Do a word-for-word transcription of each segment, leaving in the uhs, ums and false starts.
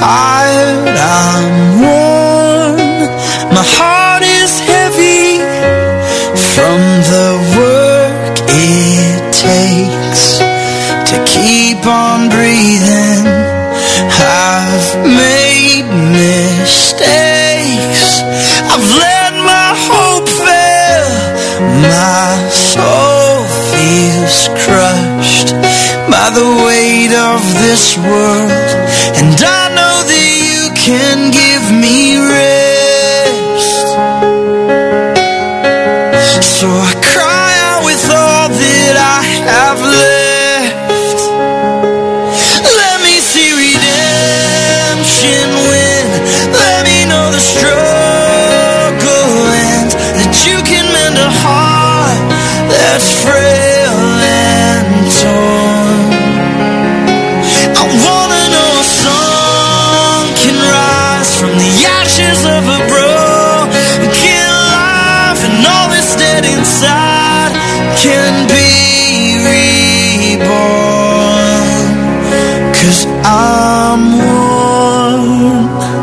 tired, I'm worn. My heart is heavy from the work it takes to keep on breathing. I've made mistakes. I've let my hope fail. My soul feels crushed by the weight of this world, and I know that you can give me rest. So I cry out with all that I have left. Let me see redemption win. Let me know the struggle ends, that you can mend a heart that's frail and torn. I wanna know a song can rise from the ashes of a broken life, and all that's dead inside can be reborn. 'Cause I'm worn.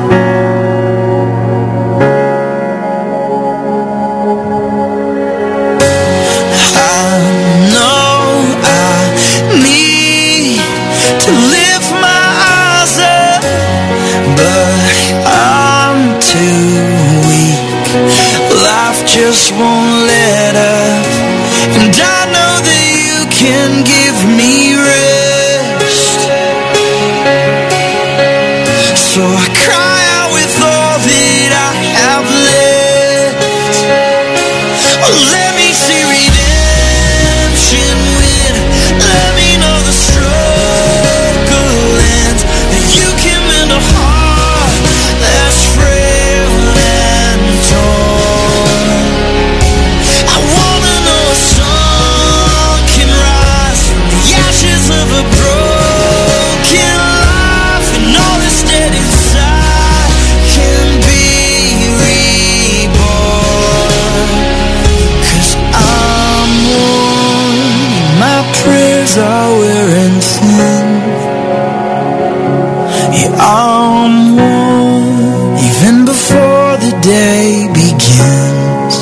I know I need to lift my eyes up, but I'm too weak. Life just won't let up, and I know that you can give me rest. So I cry out with all that I have left. Oh, let me see redemption win. Let me know the struggle ends, that you can mend a heart that's frail and torn. I wanna know a song can rise from the ashes of a broken life, and all that's dead inside can be reborn. 'Cause I'm worn. My prayers are wearing thin. Yeah, I'm worn even before the day begins.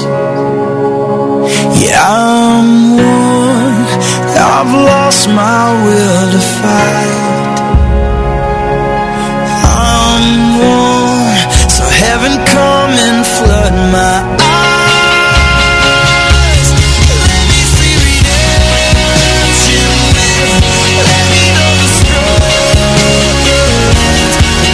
Yeah, I'm worn. I've lost my will to fight. I'm worn. So heaven come and flood my eyes. Let me see redemption win. Let me know the struggle ends, that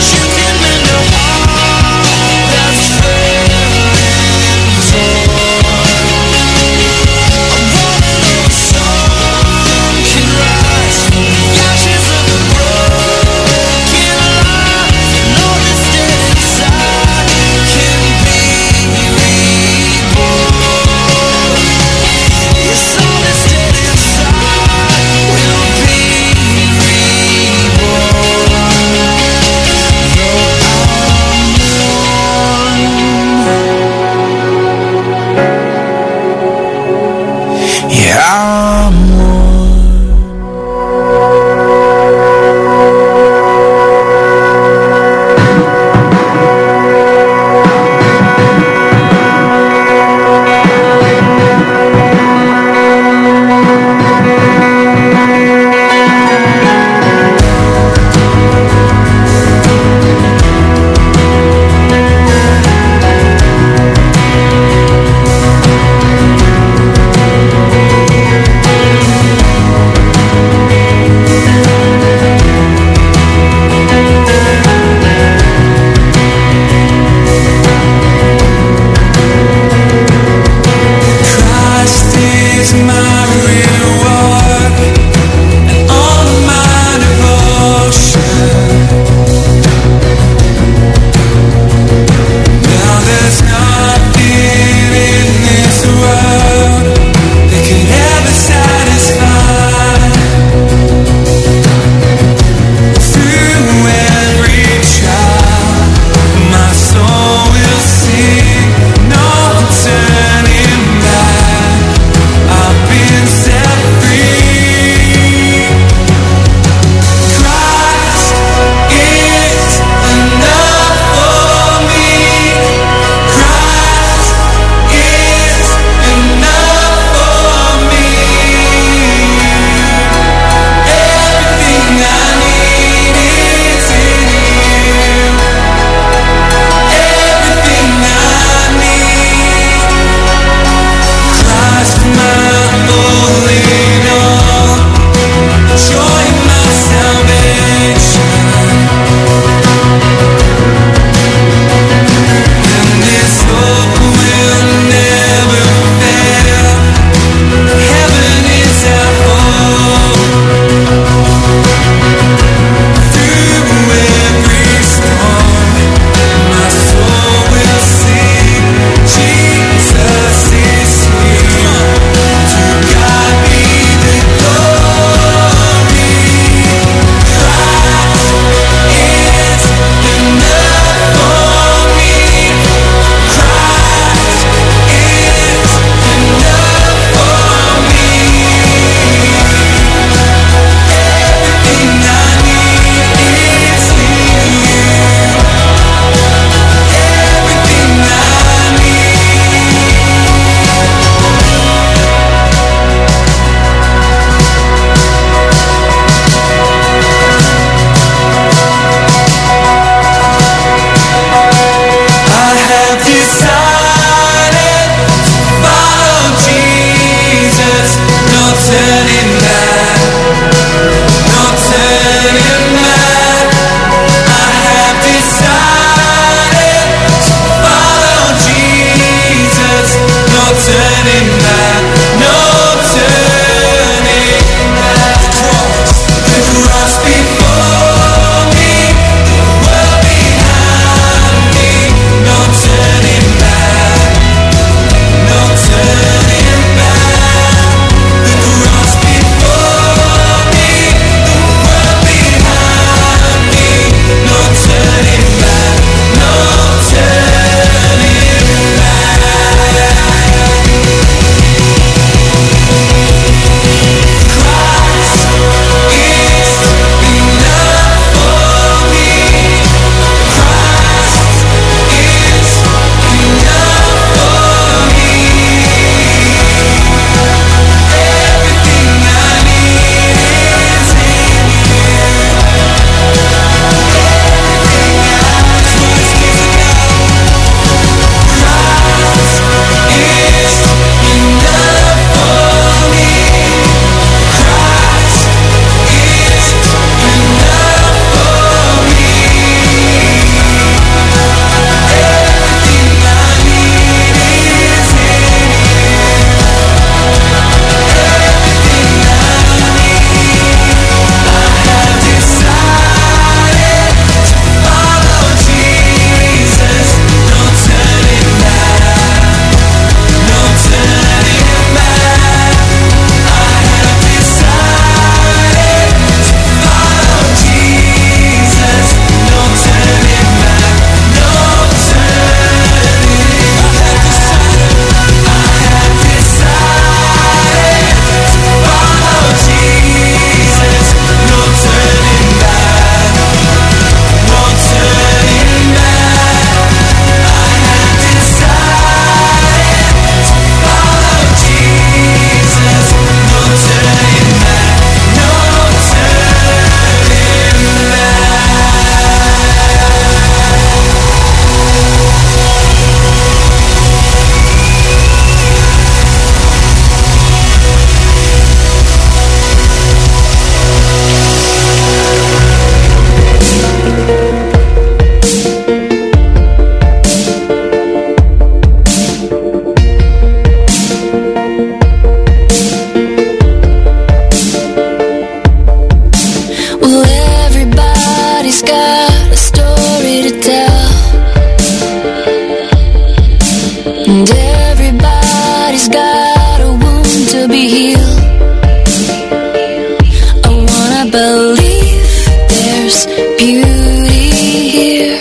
beauty here.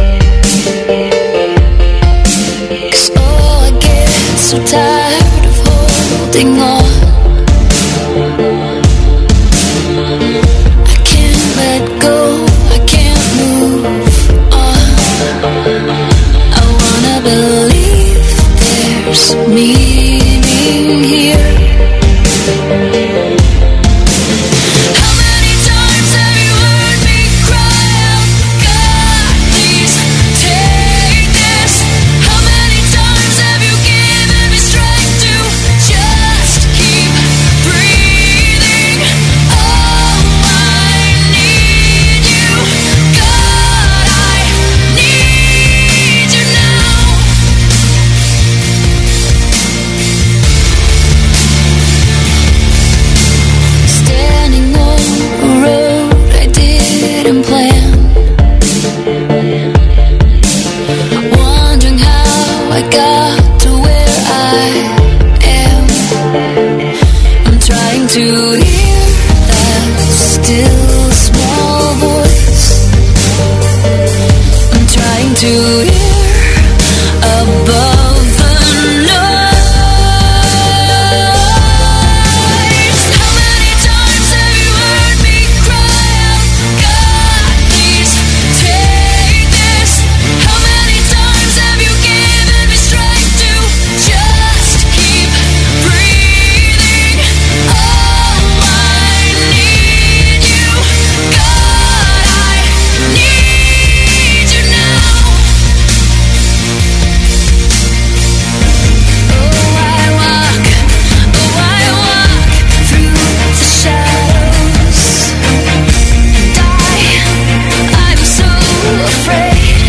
'Cause oh, I get so tired of holding on. I can't let go, I can't move on. I wanna believe there's meaning here. How many times have you heard me cry out, God, please take this? How many times have you given me strength to just keep breathing? Oh, I need you, God, I need you now. Standing on a road I didn't plan, wondering how I got to where I am. I'm trying to hear that still small voice. I'm trying to hear above the noise. How many times have you heard me cry out, God, please take this? How many times have you given me strength to just keep breathing? Oh, I need you, God, I need you now. Oh, I walk, oh, I walk through the shadows, and I, I'm so afraid.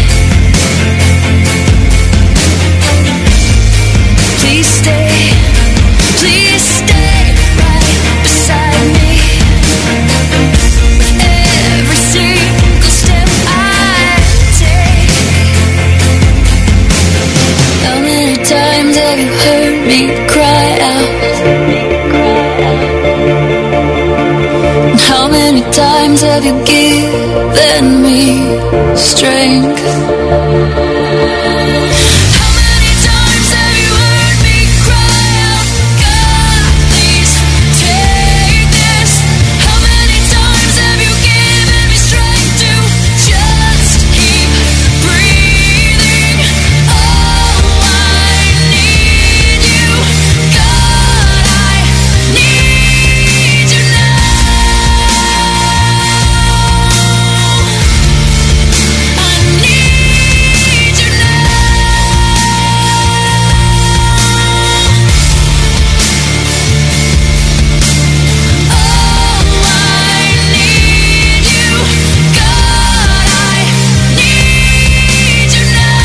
Please stay, please stay right beside me. Every single step I take. How many times have you heard me cry out? And how many times have you given me strength? How many times have you heard me cry out, God, please take this? How many times have you given me strength to just keep breathing? Oh, I need you, God, I need you now. I need you now. Oh, I need you, God, I need you now.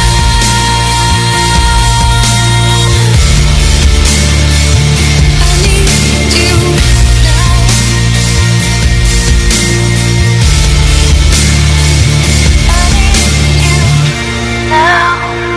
I need you now. I need you now.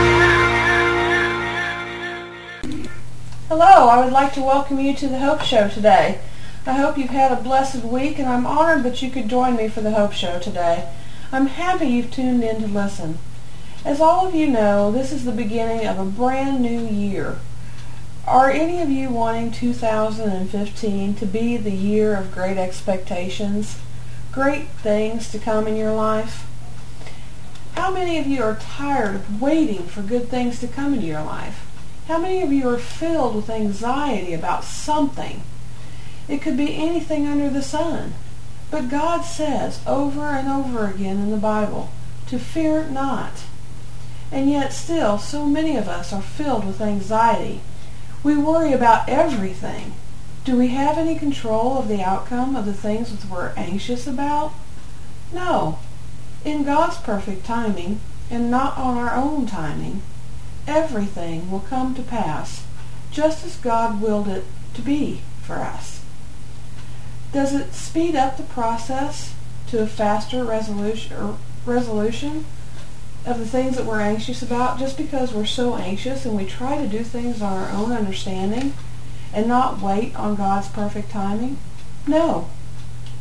Hello, I would like to welcome you to the Hope Show today. I hope you've had a blessed week, and I'm honored that you could join me for the Hope Show today. I'm happy you've tuned in to listen. As all of you know, this is the beginning of a brand new year. Are any of you wanting two thousand fifteen to be the year of great expectations, great things to come in your life? How many of you are tired of waiting for good things to come into your life? How many of you are filled with anxiety about something? It could be anything under the sun. But God says over and over again in the Bible to fear not. And yet still, so many of us are filled with anxiety. We worry about everything. Do we have any control of the outcome of the things that we're anxious about? No. In God's perfect timing, and not on our own timing, everything will come to pass just as God willed it to be for us. Does it speed up the process to a faster resolution or resolution of the things that we're anxious about just because we're so anxious and we try to do things on our own understanding and not wait on God's perfect timing? No.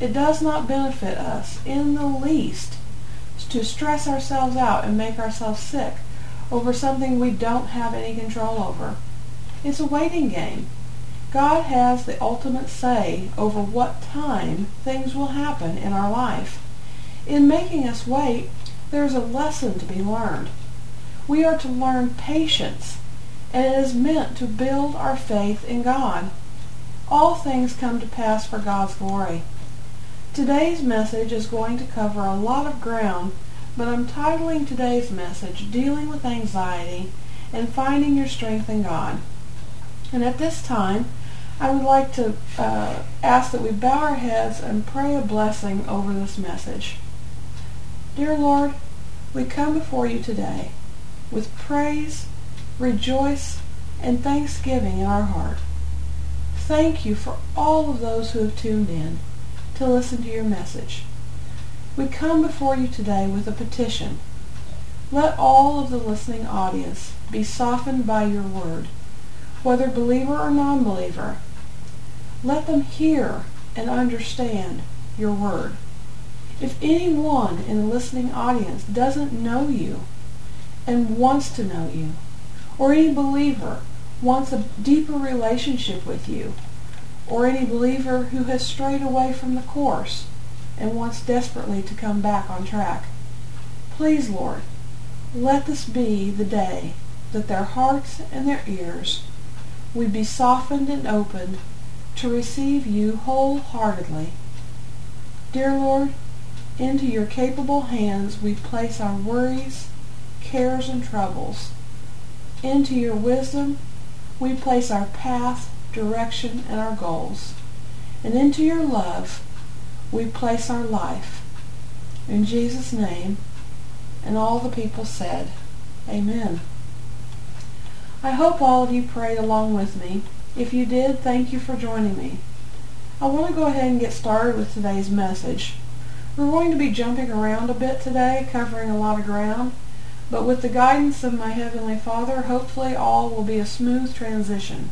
It does not benefit us in the least to stress ourselves out and make ourselves sick over something we don't have any control over. It's a waiting game. God has the ultimate say over what time things will happen in our life. In making us wait, there is a lesson to be learned. We are to learn patience, and it is meant to build our faith in God. All things come to pass for God's glory. Today's message is going to cover a lot of ground, but I'm titling today's message, Dealing with Anxiety and Finding Your Strength in God. And at this time, I would like to uh, ask that we bow our heads and pray a blessing over this message. Dear Lord, we come before you today with praise, rejoice, and thanksgiving in our heart. Thank you for all of those who have tuned in to listen to your message. We come before you today with a petition. Let all of the listening audience be softened by your word, whether believer or non-believer. Let them hear and understand your word. If anyone in the listening audience doesn't know you and wants to know you, or any believer wants a deeper relationship with you, or any believer who has strayed away from the course and wants desperately to come back on track, please, Lord, let this be the day that their hearts and their ears would be softened and opened to receive you wholeheartedly. Dear Lord, into your capable hands we place our worries, cares, and troubles. Into your wisdom we place our path, direction, and our goals. And into your love we place our life. In Jesus' name, and all the people said, Amen. I hope all of you prayed along with me. If you did, thank you for joining me. I want to go ahead and get started with today's message. We're going to be jumping around a bit today, covering a lot of ground, but with the guidance of my Heavenly Father, hopefully all will be a smooth transition.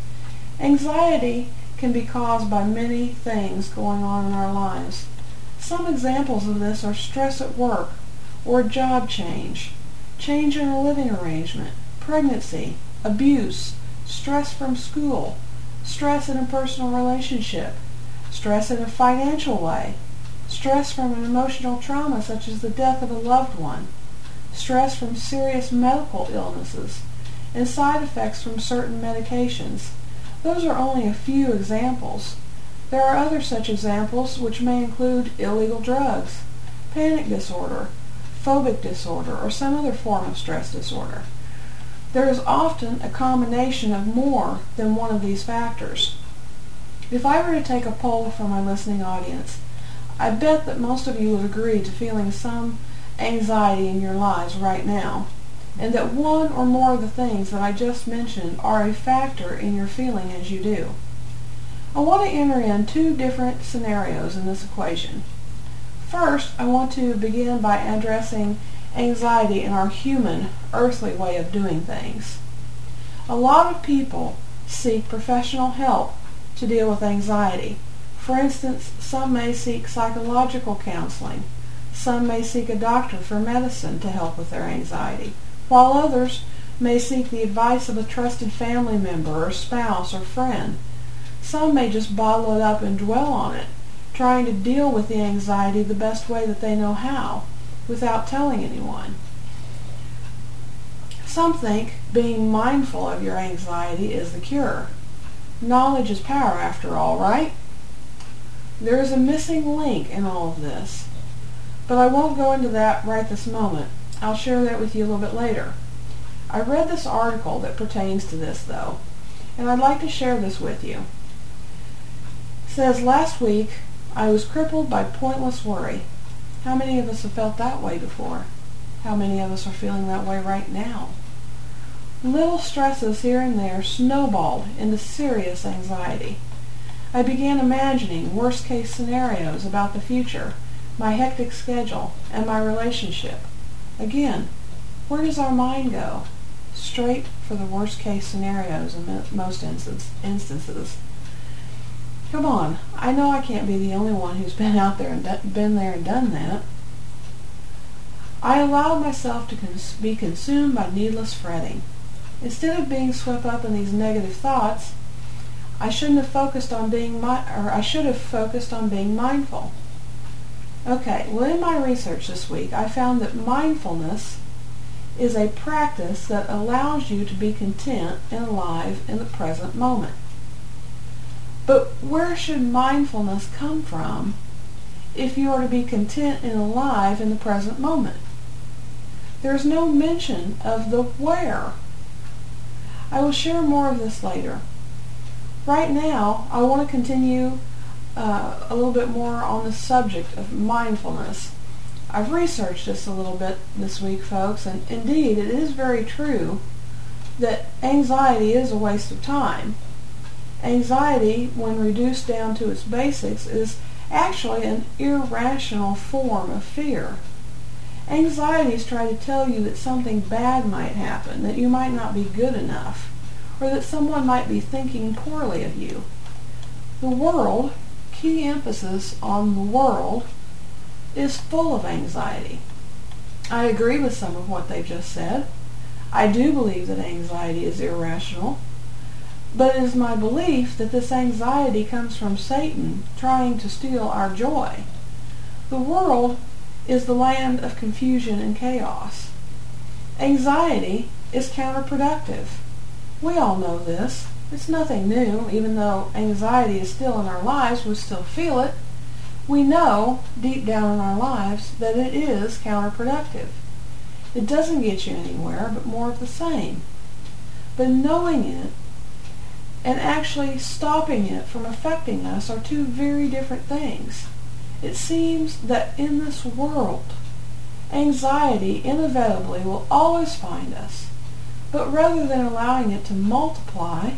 Anxiety can be caused by many things going on in our lives. Some examples of this are stress at work, or a job change, change in a living arrangement, pregnancy, abuse, stress from school, stress in a personal relationship, stress in a financial way, stress from an emotional trauma such as the death of a loved one, stress from serious medical illnesses, and side effects from certain medications. Those are only a few examples. There are other such examples which may include illegal drugs, panic disorder, phobic disorder, or some other form of stress disorder. There is often a combination of more than one of these factors. If I were to take a poll from my listening audience, I bet that most of you would agree to feeling some anxiety in your lives right now, and that one or more of the things that I just mentioned are a factor in your feeling as you do. I want to enter in two different scenarios in this equation. First, I want to begin by addressing anxiety in our human, earthly way of doing things. A lot of people seek professional help to deal with anxiety. For instance, some may seek psychological counseling. Some may seek a doctor for medicine to help with their anxiety, while others may seek the advice of a trusted family member or spouse or friend. Some may just bottle it up and dwell on it, trying to deal with the anxiety the best way that they know how, without telling anyone. Some think being mindful of your anxiety is the cure. Knowledge is power, after all, right? There is a missing link in all of this, but I won't go into that right this moment. I'll share that with you a little bit later. I read this article that pertains to this, though, and I'd like to share this with you. It says, last week, I was crippled by pointless worry. How many of us have felt that way before? How many of us are feeling that way right now? Little stresses here and there snowballed into serious anxiety. I began imagining worst-case scenarios about the future, my hectic schedule, and my relationship. Again, where does our mind go? Straight for the worst-case scenarios in most instance, instances. Come on, I know I can't be the only one who's been out there and do- been there and done that. I allowed myself to cons- be consumed by needless fretting. Instead of being swept up in these negative thoughts, I shouldn't have focused on being mi- or I should have focused on being mindful. Okay, well, in my research this week, I found that mindfulness is a practice that allows you to be content and alive in the present moment. But where should mindfulness come from if you are to be content and alive in the present moment? There's no mention of the where. I will share more of this later. Right now, I want to continue uh, a little bit more on the subject of mindfulness. I've researched this a little bit this week, folks, and indeed it is very true that anxiety is a waste of time. Anxiety, when reduced down to its basics, is actually an irrational form of fear. Anxieties try to tell you that something bad might happen, that you might not be good enough, or that someone might be thinking poorly of you. The world, key emphasis on the world, is full of anxiety. I agree with some of what they've just said. I do believe that anxiety is irrational, but it is my belief that this anxiety comes from Satan trying to steal our joy. The world is the land of confusion and chaos. Anxiety is counterproductive. We all know this. It's nothing new. Even though anxiety is still in our lives, we still feel it. We know, deep down in our lives, that it is counterproductive. It doesn't get you anywhere, but more of the same. But knowing it and actually stopping it from affecting us are two very different things. It seems that in this world, anxiety inevitably will always find us. But rather than allowing it to multiply,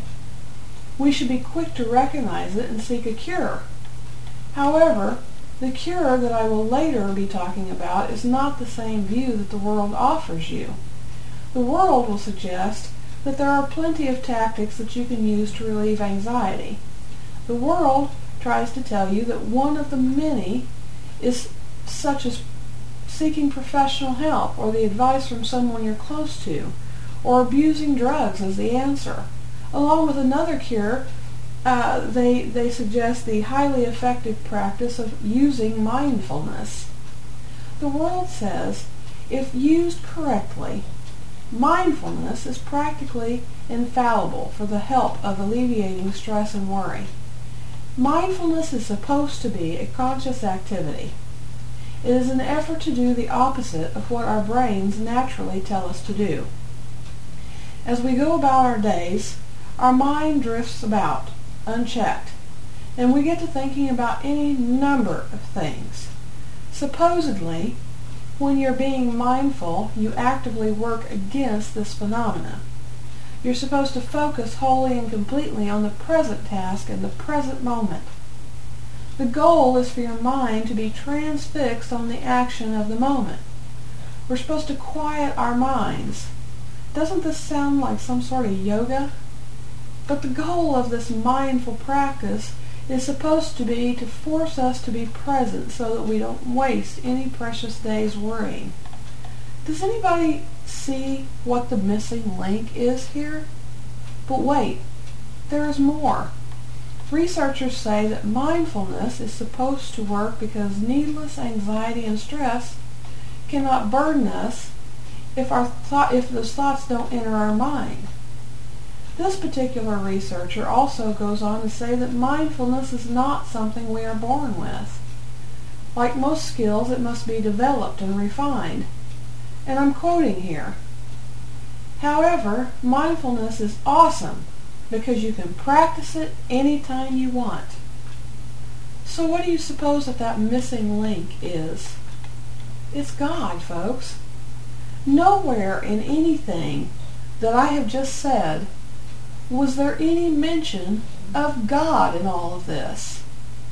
we should be quick to recognize it and seek a cure. However, the cure that I will later be talking about is not the same view that the world offers you. The world will suggest that there are plenty of tactics that you can use to relieve anxiety. The world tries to tell you that one of the many is such as seeking professional help or the advice from someone you're close to, or abusing drugs as the answer. Along with another cure, uh, they, they suggest the highly effective practice of using mindfulness. The world says, if used correctly, mindfulness is practically infallible for the help of alleviating stress and worry. Mindfulness is supposed to be a conscious activity. It is an effort to do the opposite of what our brains naturally tell us to do. As we go about our days, our mind drifts about, unchecked, and we get to thinking about any number of things. Supposedly, when you're being mindful, you actively work against this phenomena. You're supposed to focus wholly and completely on the present task and the present moment. The goal is for your mind to be transfixed on the action of the moment. We're supposed to quiet our minds. Doesn't this sound like some sort of yoga? But the goal of this mindful practice is supposed to be to force us to be present so that we don't waste any precious days worrying. Does anybody see what the missing link is here? But wait, there is more. Researchers say that mindfulness is supposed to work because needless anxiety and stress cannot burden us if our thought, if those thoughts don't enter our mind. This particular researcher also goes on to say that mindfulness is not something we are born with. Like most skills, it must be developed and refined. And I'm quoting here. However, mindfulness is awesome because you can practice it anytime you want. So what do you suppose that that missing link is? It's God, folks. Nowhere in anything that I have just said was there any mention of God in all of this.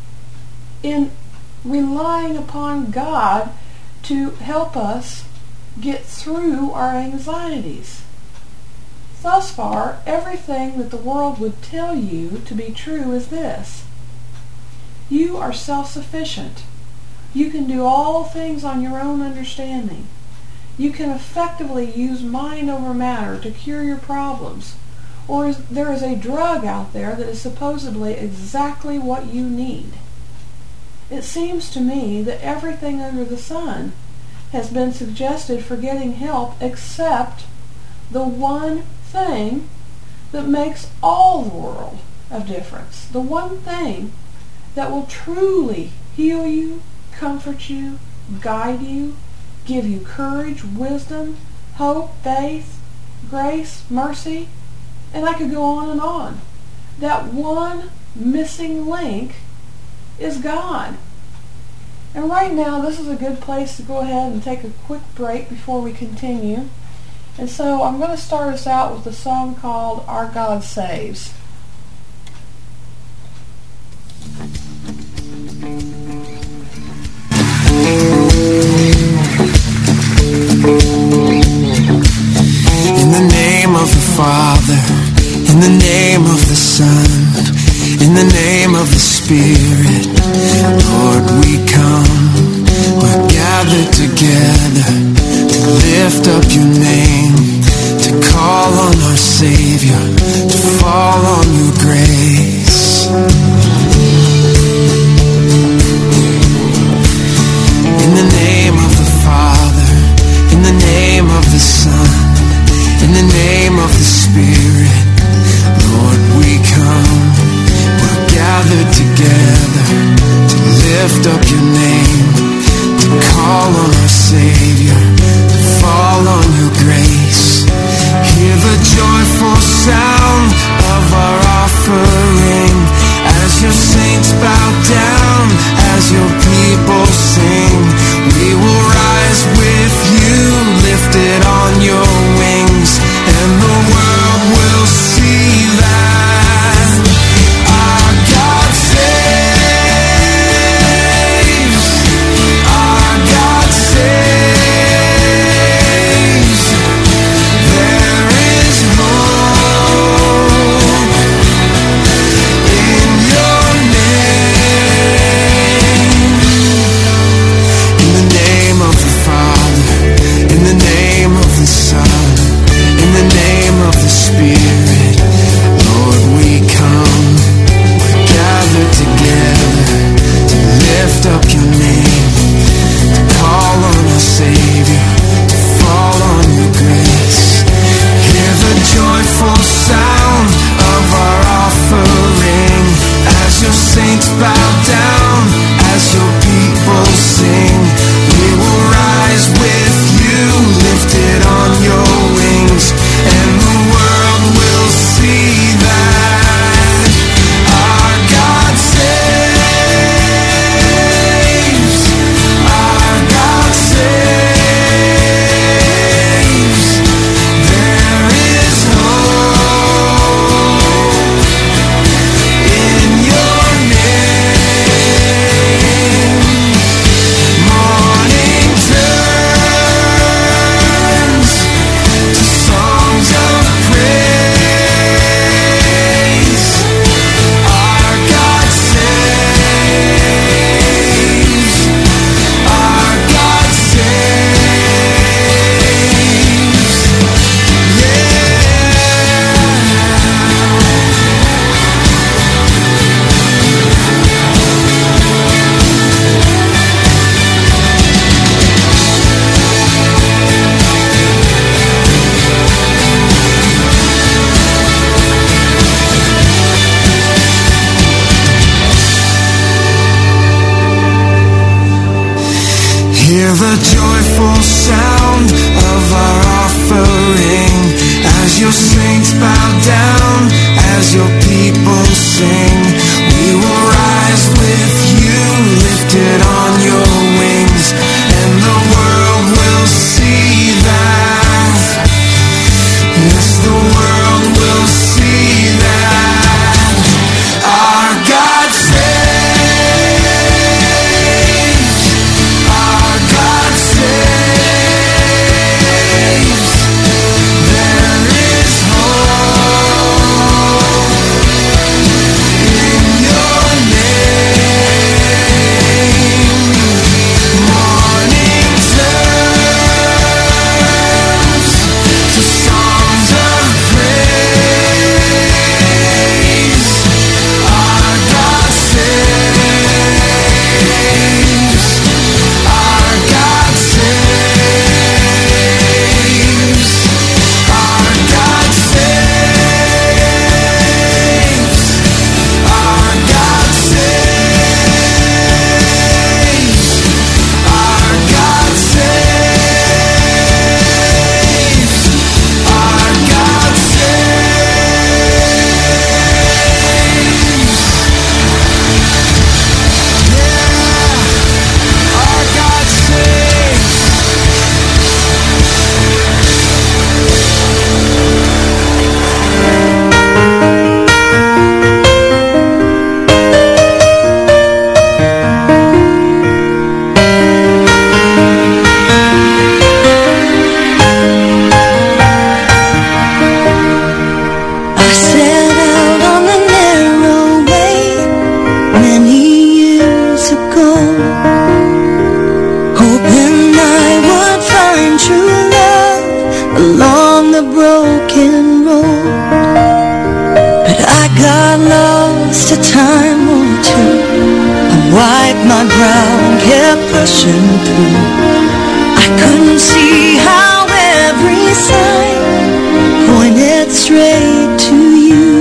In relying upon God to help us get through our anxieties. Thus far, everything that the world would tell you to be true is this. You are self-sufficient. You can do all things on your own understanding. You can effectively use mind over matter to cure your problems. Or is, there is a drug out there that is supposedly exactly what you need. It seems to me that everything under the sun has been suggested for getting help except the one thing that makes all the world of difference. The one thing that will truly heal you, comfort you, guide you, give you courage, wisdom, hope, faith, grace, mercy, and I could go on and on. That one missing link is God. And right now, this is a good place to go ahead and take a quick break before we continue. And so I'm going to start us out with a song called Our God Saves. In the name of the Father, in the name of the Son, in the name of the Spirit, Lord, we come. We're gathered together to lift up your name, to call on our Savior, to fall on your grace. In the name of the Father, in the name of the Son, in the name of the Spirit, Lord, we come. We're gathered together to lift up your name, to call on our Savior, to fall on your grace. Hear the joyful sound of our offering as your saints bow down, as your people sing. We will rise with you, lifted on your wings, and the world will see that our God saves. Our God saves. There is hope in your name. In the name of the Father, in the name of the Son, in the name of the Spirit, Lord, we come. We're gathered together to lift up your name, to call on our Savior, to fall on your grace. Hear the joyful sound of our offering as your saints bow down, as your people sing. We will rise with you, lifted on your wings, and the world will see that our God saves. Our God saves. There is hope in your name. Morning turns to songs of praise. Our God saves. Our God saves. Hear the joyful sound of our offering as your saints bow down, as your people sing. We will rise with you, lifted on your wings, and the world will see that. Yes, the world will see that our God saves. Our God saves. There is hope in your name. along the broken road. But I got lost a time or two. I wiped my brow and kept pushing through. I couldn't see how every sign pointed straight to you.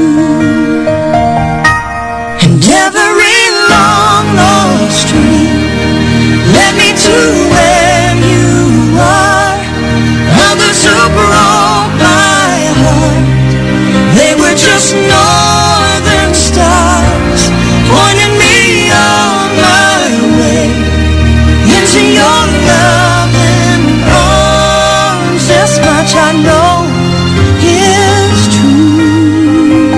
And every long lost dream led me to where you are. Others who broke my heart, they were just northern stars, pointing me on my way into your loving arms. This much I know is true,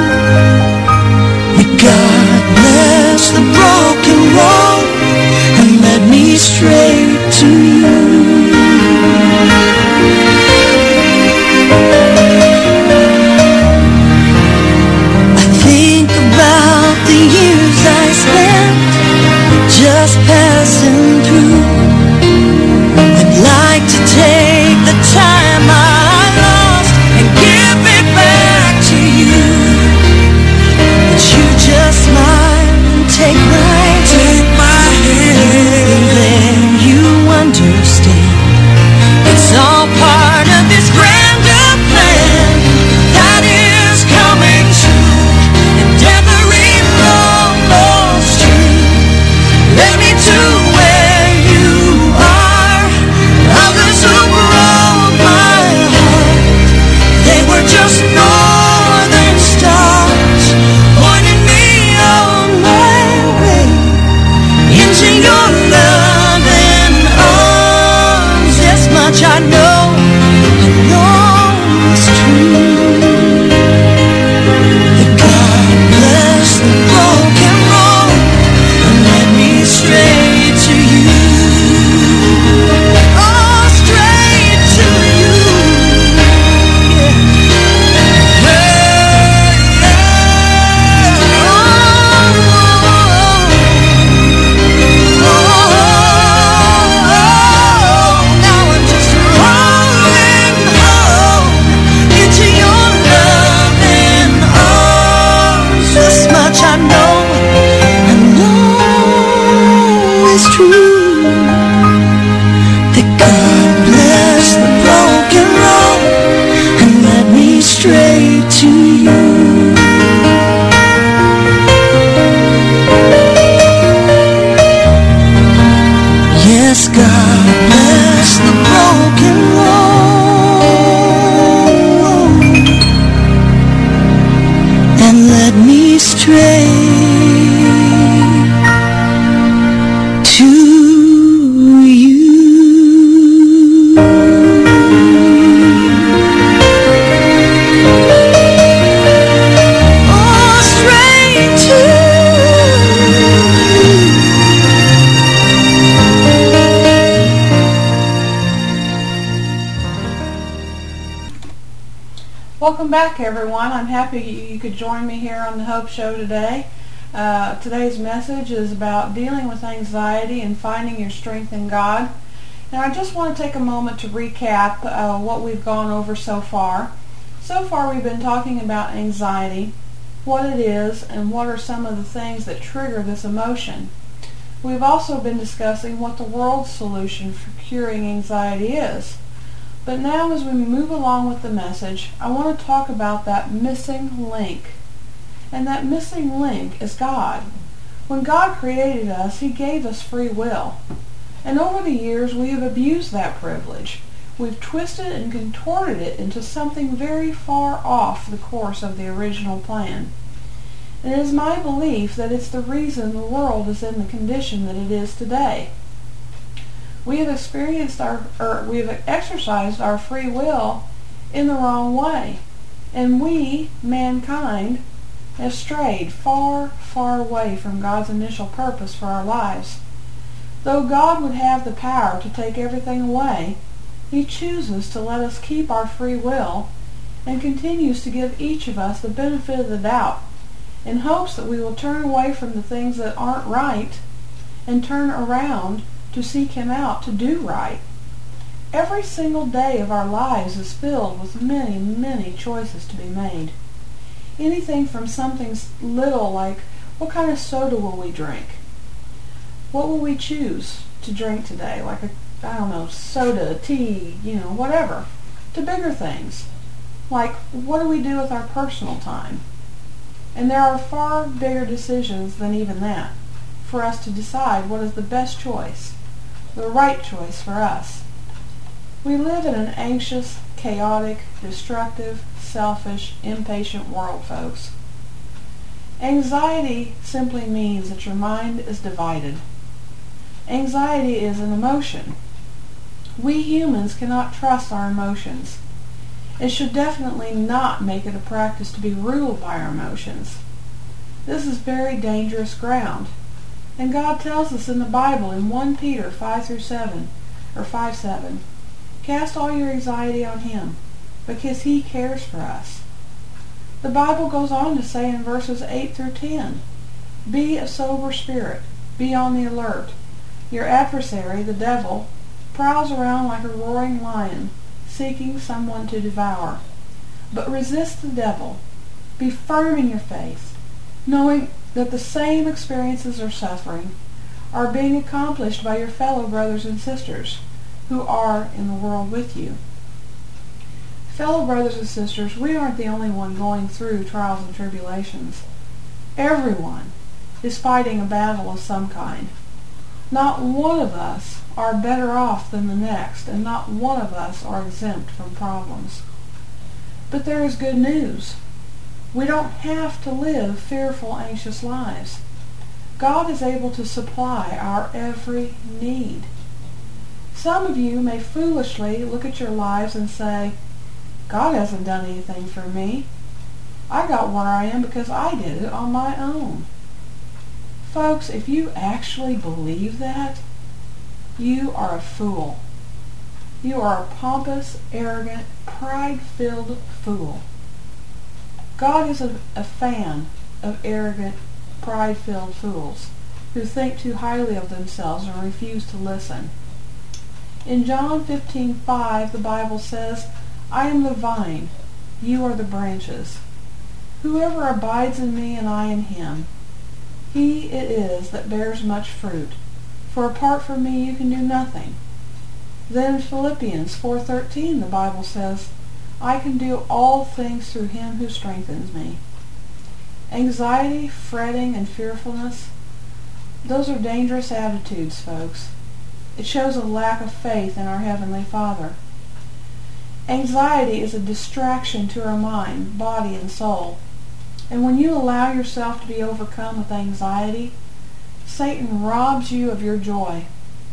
that God bless the broken road and led me straight to you. I think about the years I spent just passing through. I'd like to take the time I lost and give it back to you. But you just smile and take my take my hand, then you understand it's all part of this grander plan that is coming true. And every long lost dream led me to where you are. Others who broke my heart, they were just northern stars, pointing me on my way into your loving arms. This much I know, I know it's true, that God bless the broken road and led me straight to you. Oh, straight to you. Yeah. Hey, yeah. Oh, oh, now I'm just rolling home into your loving arms. This much I know, I know is true, that God bless the broken road and led me straight to you. Yes, God bless the broken road and led me straight to you. Oh, straight to you. Welcome back, everyone. I'm happy you could join me here on the Hope Show today. Uh, today's message is about dealing with anxiety and finding your strength in God. Now, I just want to take a moment to recap uh, what we've gone over so far. So far, we've been talking about anxiety, what it is, and what are some of the things that trigger this emotion. We've also been discussing what the world's solution for curing anxiety is. But now, as we move along with the message, I want to talk about that missing link. And that missing link is God. When God created us, He gave us free will. And over the years, we have abused that privilege. We've twisted and contorted it into something very far off the course of the original plan. And it is my belief that it's the reason the world is in the condition that it is today. We have experienced our, or we have exercised our free will in the wrong way. And we, mankind, have strayed far, far away from God's initial purpose for our lives. Though God would have the power to take everything away, He chooses to let us keep our free will and continues to give each of us the benefit of the doubt in hopes that we will turn away from the things that aren't right and turn around to seek Him out to do right. Every single day of our lives is filled with many, many choices to be made. Anything from something little like, what kind of soda will we drink? What will we choose to drink today? Like a, I don't know, soda, tea, you know, whatever. To bigger things. Like, what do we do with our personal time? And there are far bigger decisions than even that for us to decide what is the best choice, the right choice for us. We live in an anxious, chaotic, destructive, selfish, impatient world, folks. Anxiety simply means that your mind is divided. Anxiety is an emotion. We humans cannot trust our emotions. It should definitely not make it a practice to be ruled by our emotions. This is very dangerous ground. And God tells us in the Bible in First Peter five through seven, or five seven, cast all your anxiety on Him, because He cares for us. The Bible goes on to say in verses eight through ten, be a sober spirit, be on the alert. Your adversary, the devil, prowls around like a roaring lion, seeking someone to devour. But resist the devil. Be firm in your faith, knowing that the same experiences or suffering are being accomplished by your fellow brothers and sisters who are in the world with you. Fellow brothers and sisters, we aren't the only one going through trials and tribulations. Everyone is fighting a battle of some kind. Not one of us are better off than the next, and not one of us are exempt from problems. But there is good news. We don't have to live fearful, anxious lives. God is able to supply our every need. Some of you may foolishly look at your lives and say, God hasn't done anything for me. I got where I am because I did it on my own. Folks, if you actually believe that, you are a fool. You are a pompous, arrogant, pride-filled fool. God is a, a fan of arrogant, pride-filled fools who think too highly of themselves and refuse to listen. In John fifteen five, the Bible says, I am the vine, you are the branches. Whoever abides in me and I in him, he it is that bears much fruit. For apart from me you can do nothing. Then in Philippians four thirteen, the Bible says, I can do all things through him who strengthens me. Anxiety, fretting, and fearfulness, those are dangerous attitudes, folks. It shows a lack of faith in our Heavenly Father. Anxiety is a distraction to our mind, body, and soul. And when you allow yourself to be overcome with anxiety, Satan robs you of your joy.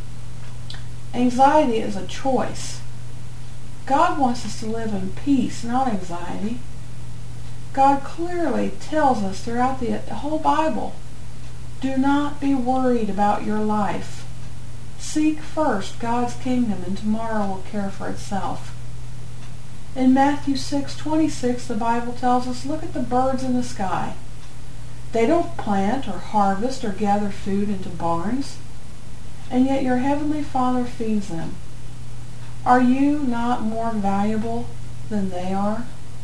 Anxiety is a choice. God wants us to live in peace, not anxiety. God clearly tells us throughout the whole Bible, do not be worried about your life. Seek first God's kingdom, and tomorrow will care for itself. In Matthew six twenty-six, the Bible tells us, look at the birds in the sky. They don't plant or harvest or gather food into barns, and yet your heavenly Father feeds them. Are you not more valuable than they are?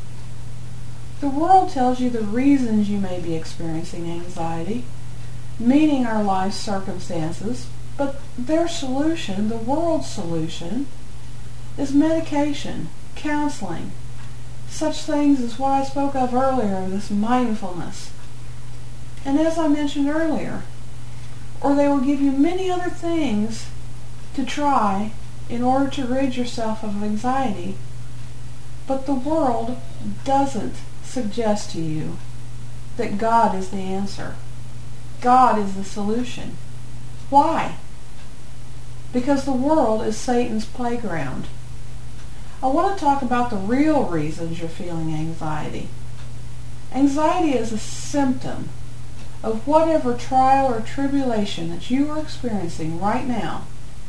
The world tells you the reasons you may be experiencing anxiety, meaning our life circumstances, but their solution, the world's solution, is medication, counseling, such things as what I spoke of earlier, this mindfulness. And as I mentioned earlier, or they will give you many other things to try in order to rid yourself of anxiety, but the world doesn't suggest to you that God is the answer. God is the solution. Why? Because the world is Satan's playground. I want to talk about the real reasons you're feeling anxiety. Anxiety is a symptom of whatever trial or tribulation that you are experiencing right now.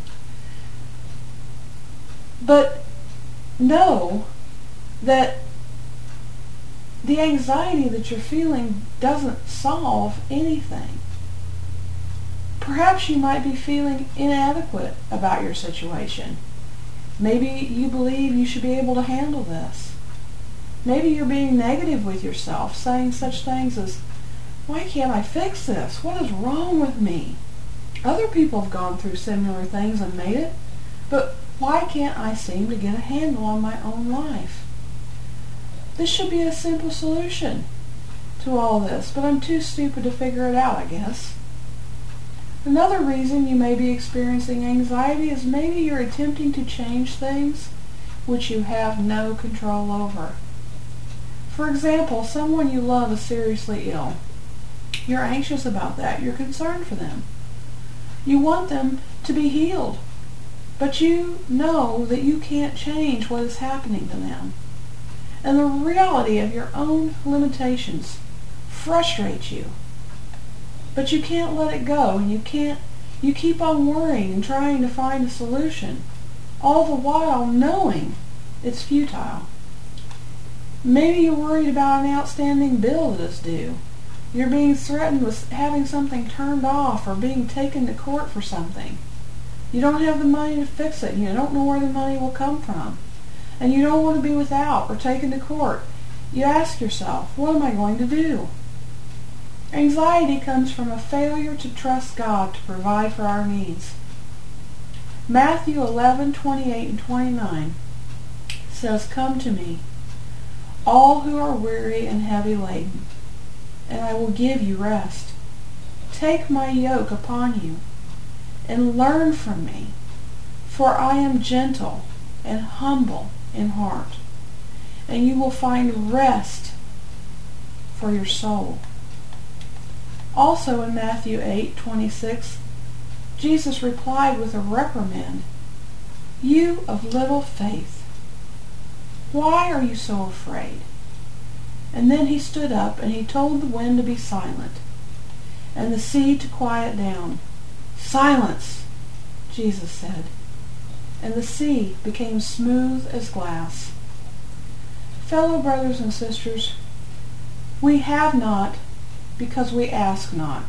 But know that the anxiety that you're feeling doesn't solve anything. Perhaps you might be feeling inadequate about your situation. Maybe you believe you should be able to handle this. Maybe you're being negative with yourself, saying such things as, why can't I fix this? What is wrong with me? Other people have gone through similar things and made it, but why can't I seem to get a handle on my own life? This should be a simple solution to all this, but I'm too stupid to figure it out, I guess. Another reason you may be experiencing anxiety is maybe you're attempting to change things which you have no control over. For example, someone you love is seriously ill. You're anxious about that. You're concerned for them. You want them to be healed, but you know that you can't change what is happening to them. And the reality of your own limitations frustrates you. But you can't let it go, and you can't you keep on worrying and trying to find a solution, all the while knowing it's futile. Maybe you're worried about an outstanding bill that is due. You're being threatened with having something turned off or being taken to court for something. You don't have the money to fix it, and you don't know where the money will come from. And you don't want to be without or taken to court. You ask yourself, what am I going to do? Anxiety comes from a failure to trust God to provide for our needs. Matthew eleven, twenty-eight and twenty-nine says, come to me, all who are weary and heavy laden, and I will give you rest. Take my yoke upon you, and learn from me, for I am gentle and humble in heart, and you will find rest for your soul. Also in Matthew eight, twenty-six, Jesus replied with a reprimand, you of little faith, why are you so afraid? And then he stood up and he told the wind to be silent and the sea to quiet down. Silence, Jesus said, and the sea became smooth as glass. Fellow brothers and sisters, we have not because we ask not.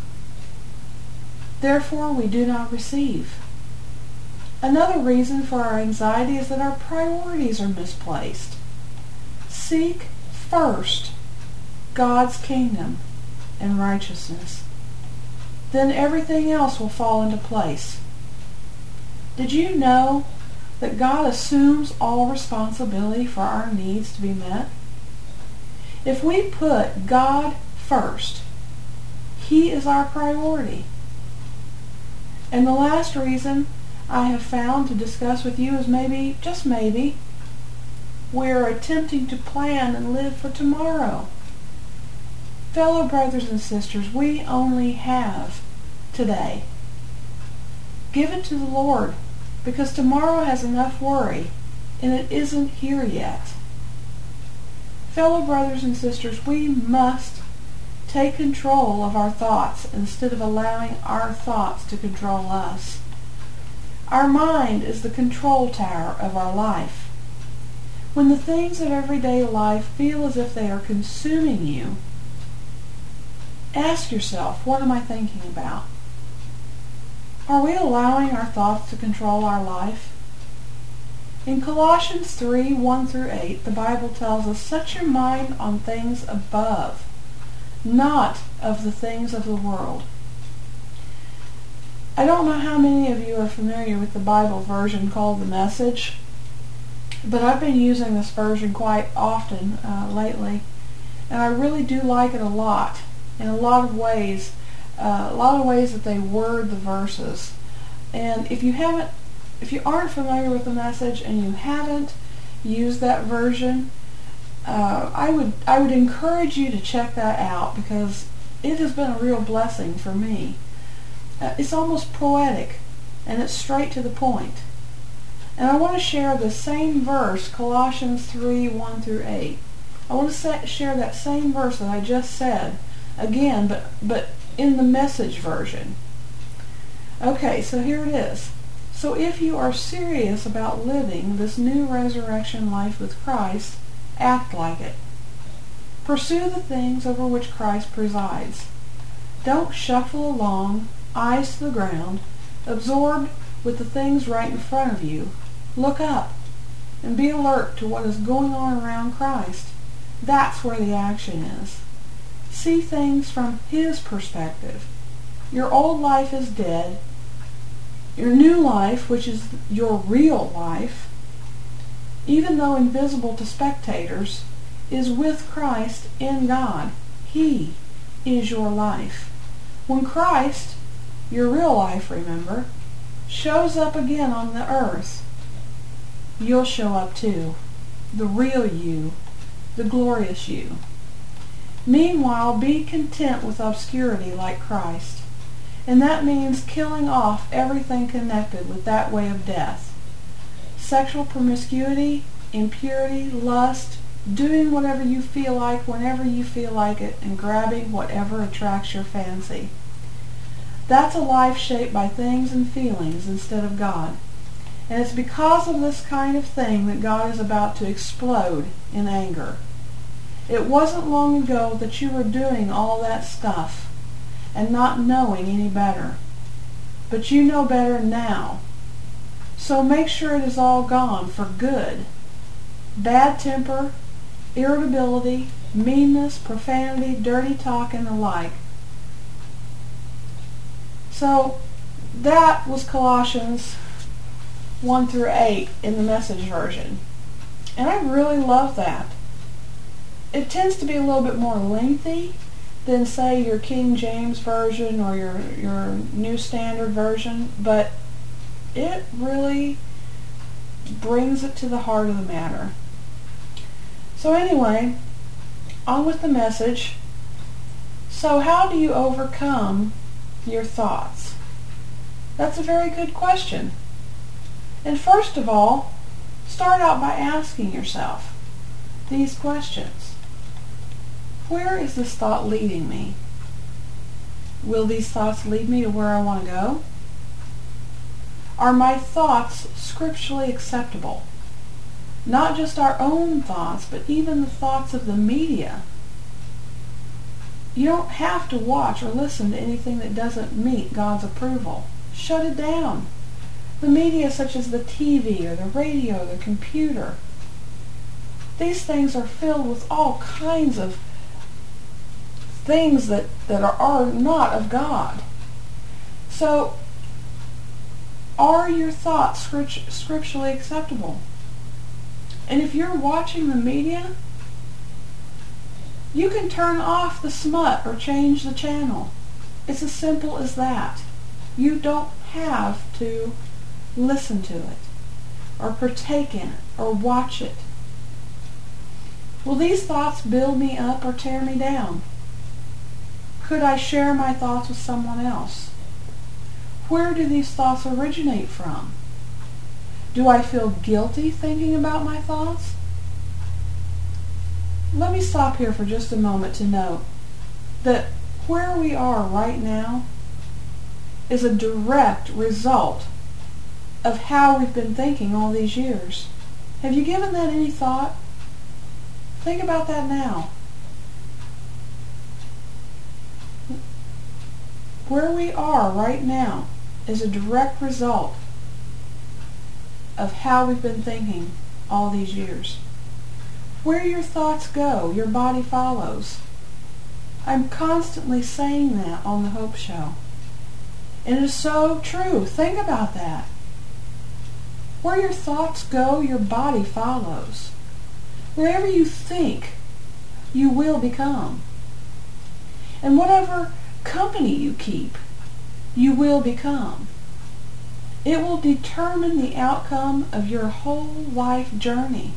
Therefore we do not receive. Another reason for our anxiety is that our priorities are misplaced. Seek first God's kingdom and righteousness. Then everything else will fall into place. Did you know that God assumes all responsibility for our needs to be met? If we put God first, He is our priority. And the last reason I have found to discuss with you is maybe, just maybe, we're attempting to plan and live for tomorrow. Fellow brothers and sisters, we only have today. Give it to the Lord, because tomorrow has enough worry, and it isn't here yet. Fellow brothers and sisters, we must take control of our thoughts instead of allowing our thoughts to control us. Our mind is the control tower of our life. When the things of everyday life feel as if they are consuming you, ask yourself, what am I thinking about? Are we allowing our thoughts to control our life? In Colossians three, one through eight, the Bible tells us, set your mind on things above, not of the things of the world. I don't know how many of you are familiar with the Bible version called The Message, but I've been using this version quite often uh, lately, and I really do like it a lot. In a lot of ways, uh, a lot of ways that they word the verses. And if you haven't, if you aren't familiar with The Message and you haven't used that version, uh, I would I would encourage you to check that out, because it has been a real blessing for me. Uh, it's almost poetic, and it's straight to the point. And I want to share the same verse, Colossians three, one through eight. I want to sa- share that same verse that I just said again, but but in the Message version. Okay, so here it is. So if you are serious about living this new resurrection life with Christ, act like it. Pursue the things over which Christ presides. Don't shuffle along, eyes to the ground, absorbed with the things right in front of you, Look up and be alert to what is going on around Christ. That's where the action is. See things from His perspective. Your old life is dead. Your new life, which is your real life, even though invisible to spectators, is with Christ in God. He is your life. When Christ, your real life, remember, shows up again on the earth, you'll show up too. The real you, the glorious you. Meanwhile, be content with obscurity like Christ. And that means killing off everything connected with that way of death. Sexual promiscuity, impurity, lust, doing whatever you feel like whenever you feel like it, and grabbing whatever attracts your fancy. That's a life shaped by things and feelings instead of God. And it's because of this kind of thing that God is about to explode in anger. It wasn't long ago that you were doing all that stuff and not knowing any better. But you know better now. So make sure it is all gone for good. Bad temper, irritability, meanness, profanity, dirty talk, and the like. So that was Colossians one through eight in the Message version. And I really love that. It tends to be a little bit more lengthy than, say, your King James version or your, your New Standard version, but it really brings it to the heart of the matter. So anyway, on with the message. So how do you overcome your thoughts? That's a very good question. And first of all, start out by asking yourself these questions. Where is this thought leading me? Will these thoughts lead me to where I want to go? Are my thoughts scripturally acceptable? Not just our own thoughts, but even the thoughts of the media. You don't have to watch or listen to anything that doesn't meet God's approval. Shut it down. The media, such as the T V or the radio or the computer, these things are filled with all kinds of things that, that are, are not of God. So, are your thoughts script, scripturally acceptable? And if you're watching the media, you can turn off the smut or change the channel. It's as simple as that. You don't have to listen to it or partake in it or watch it. Will these thoughts build me up or tear me down? Could I share my thoughts with someone else? Where do these thoughts originate from? Do I feel guilty thinking about my thoughts? Let me stop here for just a moment to note that where we are right now is a direct result of how we've been thinking all these years. Have you given that any thought? Think about that now. Where we are right now is a direct result of how we've been thinking all these years. Where your thoughts go, your body follows. I'm constantly saying that on the Hope Show. And it is so true. Think about that. Where your thoughts go, your body follows. Wherever you think, you will become. And whatever company you keep, you will become. It will determine the outcome of your whole life journey.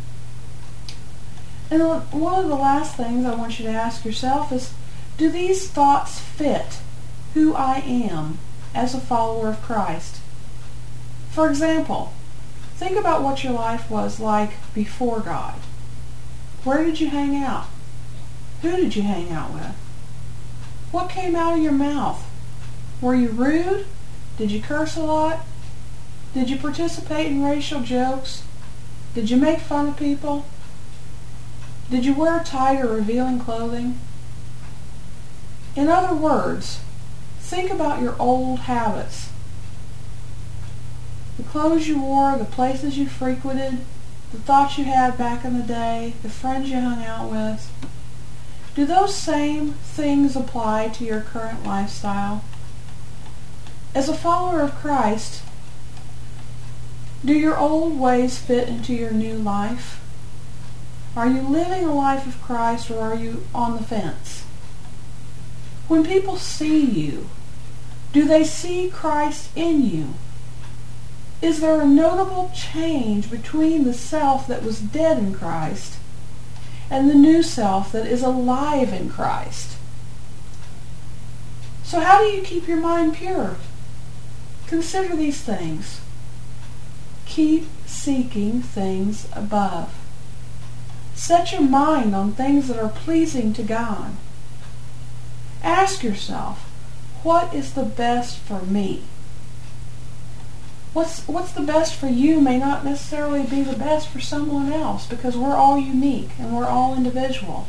And one of the last things I want you to ask yourself is, do these thoughts fit who I am as a follower of Christ? For example, think about what your life was like before God. Where did you hang out? Who did you hang out with? What came out of your mouth? Were you rude? Did you curse a lot? Did you participate in racial jokes? Did you make fun of people? Did you wear tight or revealing clothing? In other words, think about your old habits. The clothes you wore, the places you frequented, the thoughts you had back in the day, the friends you hung out with, do those same things apply to your current lifestyle? As a follower of Christ, do your old ways fit into your new life? Are you living a life of Christ, or are you on the fence? When people see you, do they see Christ in you? Is there a notable change between the self that was dead in Christ and the new self that is alive in Christ? So how do you keep your mind pure? Consider these things. Keep seeking things above. Set your mind on things that are pleasing to God. Ask yourself, what is the best for me? What's, what's the best for you may not necessarily be the best for someone else, because we're all unique and we're all individual.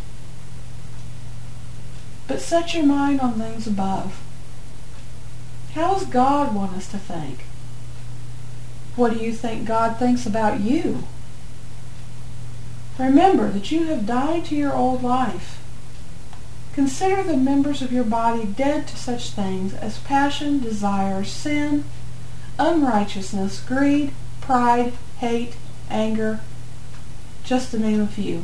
But set your mind on things above. How does God want us to think? What do you think God thinks about you? Remember that you have died to your old life. Consider the members of your body dead to such things as passion, desire, sin, unrighteousness, greed, pride, hate, anger, just to name a few.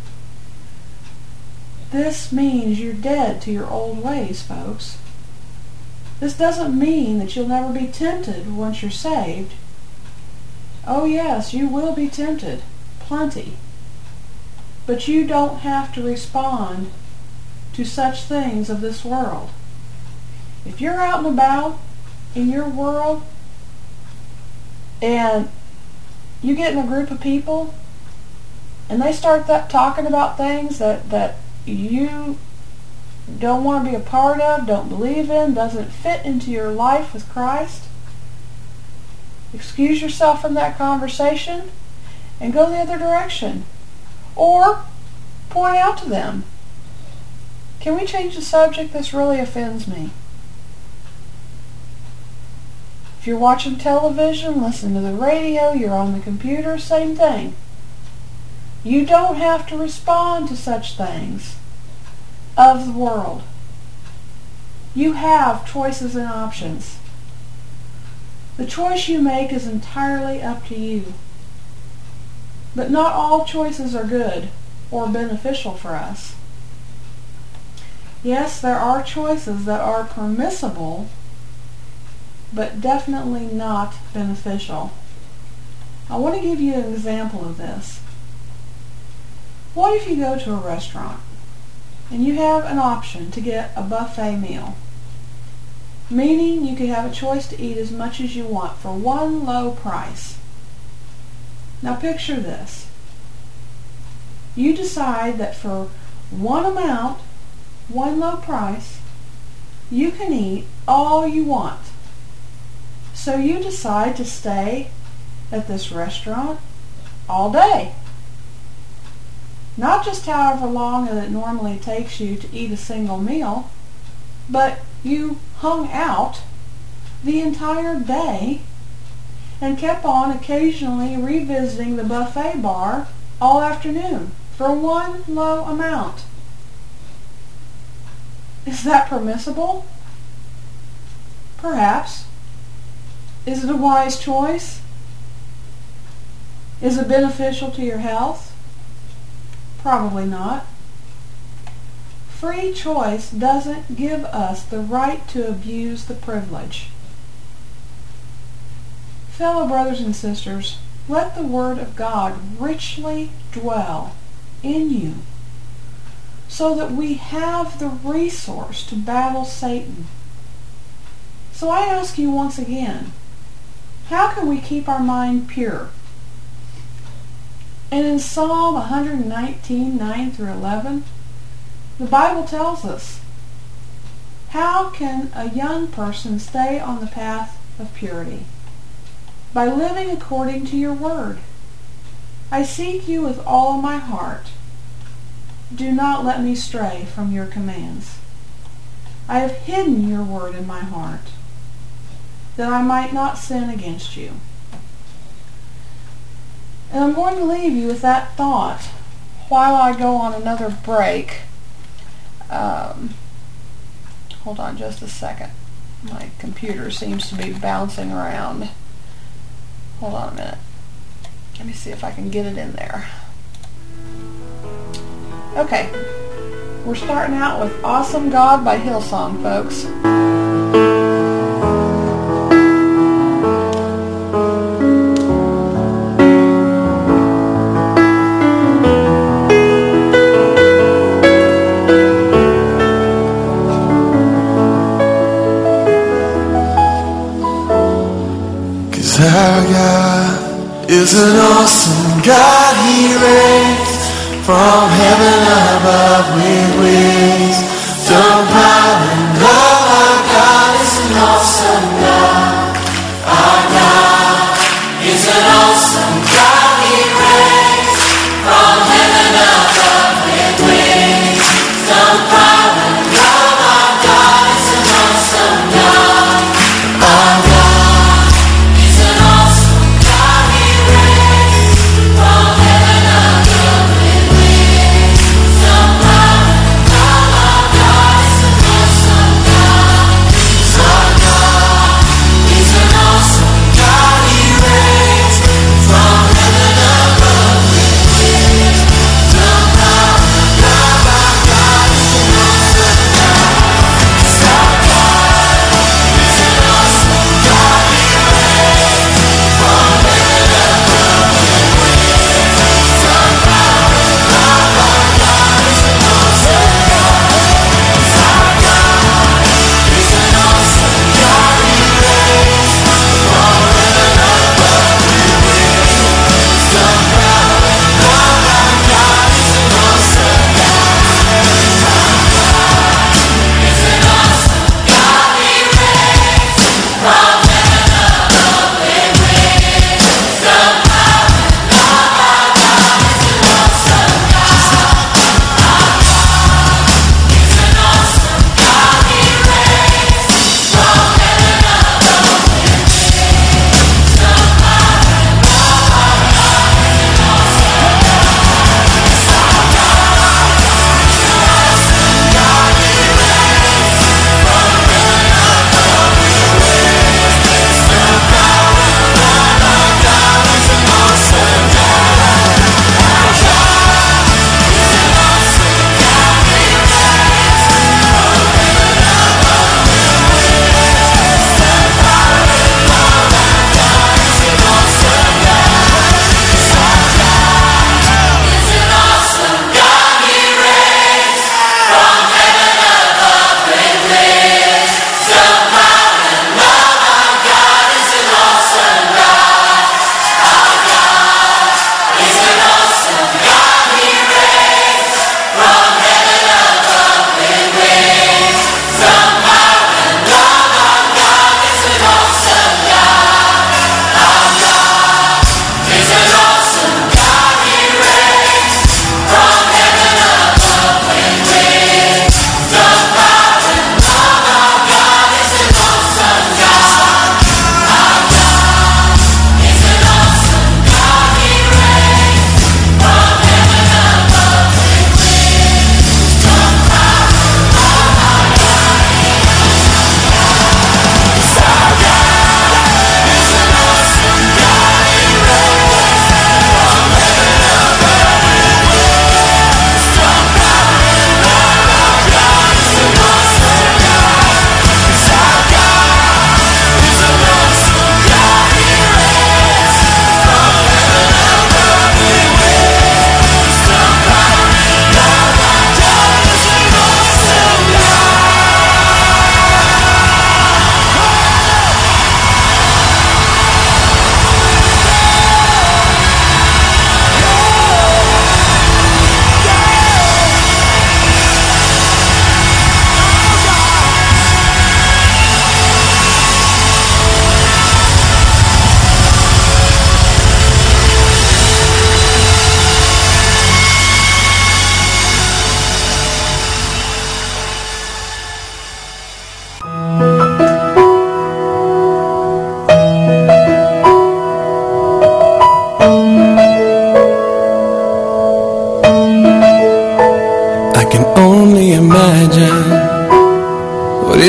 This means you're dead to your old ways, folks. This doesn't mean that you'll never be tempted once you're saved. Oh yes, you will be tempted, plenty. But you don't have to respond to such things of this world. If you're out and about in your world and you get in a group of people and they start that, talking about things that, that you don't want to be a part of, don't believe in, doesn't fit into your life with Christ, excuse yourself from that conversation and go the other direction. Or point out to them, can we change the subject? This really offends me. If you're watching television, listening to the radio, you're on the computer, same thing. You don't have to respond to such things of the world. You have choices and options. The choice you make is entirely up to you. But not all choices are good or beneficial for us. Yes, there are choices that are permissible, but definitely not beneficial. I want to give you an example of this. What if you go to a restaurant and you have an option to get a buffet meal? Meaning you could have a choice to eat as much as you want for one low price. Now picture this. You decide that for one amount, one low price, you can eat all you want. So you decide to stay at this restaurant all day. Not just however long that it normally takes you to eat a single meal, but you hung out the entire day and kept on occasionally revisiting the buffet bar all afternoon for one low amount. Is that permissible? Perhaps. Is it a wise choice? Is it beneficial to your health? Probably not. Free choice doesn't give us the right to abuse the privilege. Fellow brothers and sisters, let the Word of God richly dwell in you so that we have the resource to battle Satan. So I ask you once again, how can we keep our mind pure? And in Psalm one nineteen, nine through eleven, the Bible tells us, how can a young person stay on the path of purity? By living according to your word. I seek you with all my heart. Do not let me stray from your commands. I have hidden your word in my heart, that I might not sin against you. And I'm going to leave you with that thought while I go on another break. Um, hold on just a second. My computer seems to be bouncing around. Hold on a minute. Let me see if I can get it in there. Okay. We're starting out with Awesome God by Hillsong, folks. Our God is an awesome God. He reigns from heaven above with wings, some power and love. Our God is an awesome God. Our God is an awesome God. He reigns from heaven above with wings, some power and love. Our God is an awesome God. Our God. God.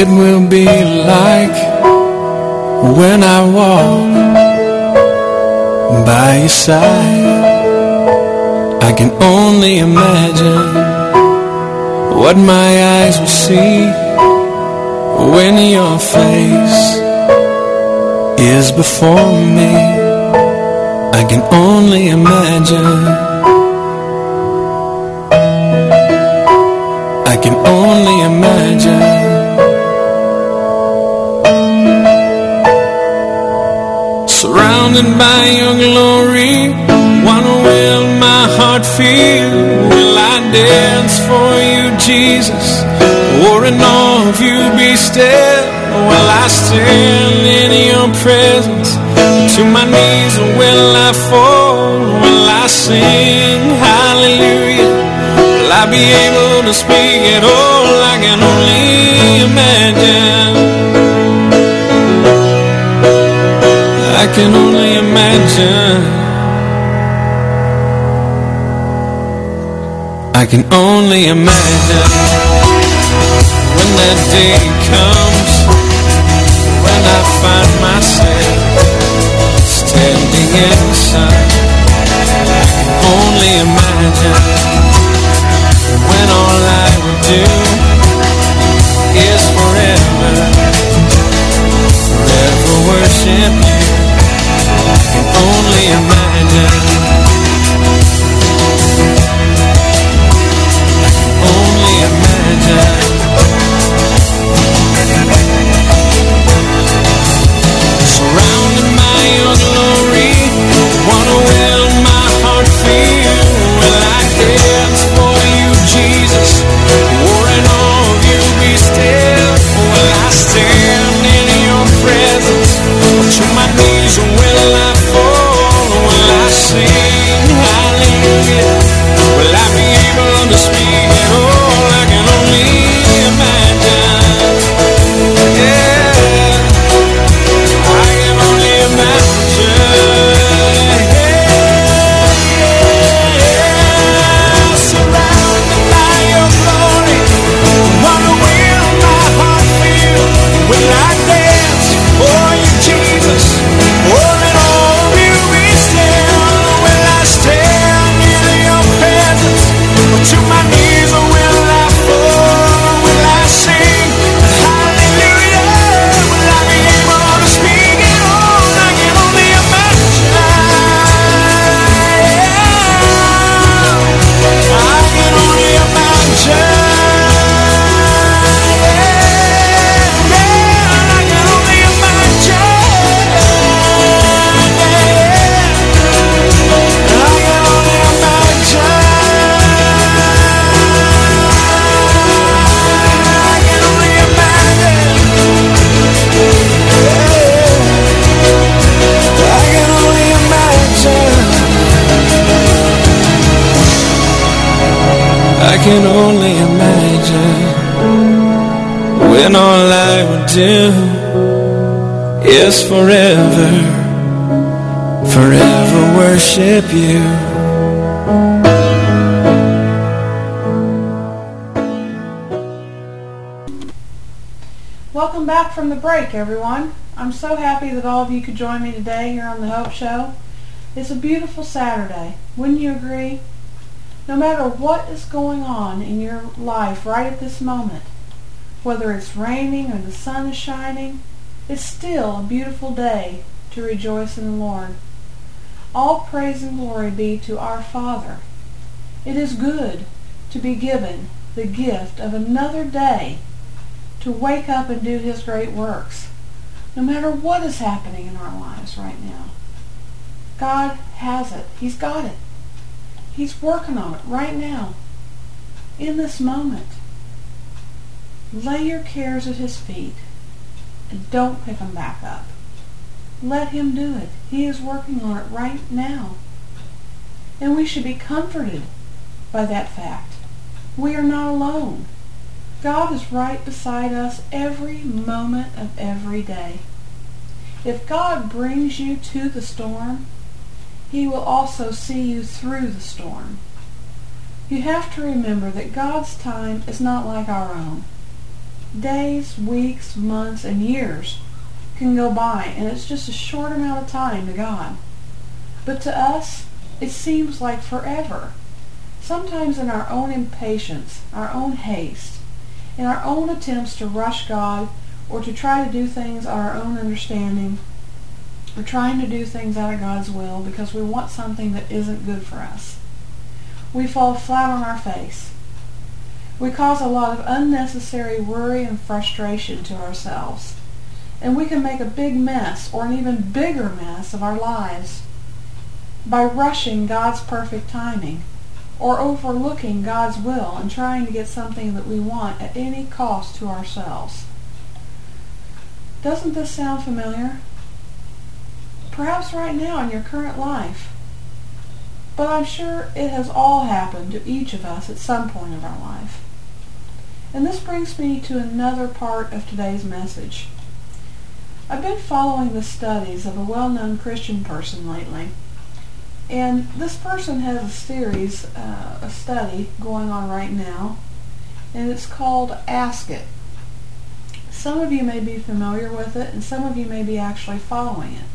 it will be like when I walk by your side. I can only imagine what my eyes will see when your face is before me. I can only imagine. I can only imagine. Surrounded by your glory, what will my heart feel? Will I dance for you, Jesus? Or in awe of you be still? Will I stand in your presence? To my knees or will I fall? Will I sing hallelujah? Will I be able to speak at all? I can only imagine. I can only imagine. I can only imagine when that day comes, when I find myself standing in the sun. I can only imagine when all I would do is forever, forever worship you. I can only imagine. I can only imagine. Surrounded by your glory, what will my heart feel? Will I dance for you, Jesus? Or in awe of you be still? Will I stand in your presence? Or to my knees or will I fall? Will I sing hallelujah? Will I be able to speak at all? I can only imagine. Yeah, I can only imagine. Yeah, surrounded by your glory, what will my heart feel? Will I dance for you, Jesus? Or in all of you be still? Will I stand in your presence? Or to my knees or will I fall? Will I sing hallelujah? Will I be able to speak at all? I can only imagine. I can only imagine. Yeah, I can only imagine. I can only imagine. I can only imagine. I can only imagine. I can only imagine when all I would do is forever, forever worship you. Welcome back from the break, everyone. I'm so happy that all of you could join me today here on the Hope Show. It's a beautiful Saturday. Wouldn't you agree? No matter what is going on in your life right at this moment, whether it's raining or the sun is shining, it's still a beautiful day to rejoice in the Lord. All praise and glory be to our Father. It is good to be given the gift of another day to wake up and do His great works, no matter what is happening in our lives right now. God has it. He's got it. He's working on it right now, in this moment. Lay your cares at His feet and don't pick them back up. Let Him do it. He is working on it right now. And we should be comforted by that fact. We are not alone. God is right beside us every moment of every day. If God brings you to the storm, He will also see you through the storm. You have to remember that God's time is not like our own. Days, weeks, months, and years can go by, and it's just a short amount of time to God. But to us, it seems like forever. Sometimes in our own impatience, our own haste, in our own attempts to rush God or to try to do things on our own understanding, we're trying to do things out of God's will because we want something that isn't good for us. We fall flat on our face. We cause a lot of unnecessary worry and frustration to ourselves. And we can make a big mess, or an even bigger mess, of our lives by rushing God's perfect timing, or overlooking God's will and trying to get something that we want at any cost to ourselves. Doesn't this sound familiar? Perhaps right now in your current life. But I'm sure it has all happened to each of us at some point of our life. And this brings me to another part of today's message. I've been following the studies of a well-known Christian person lately. And this person has a series, uh, a study going on right now, and it's called Ask It. Some of you may be familiar with it, and some of you may be actually following it.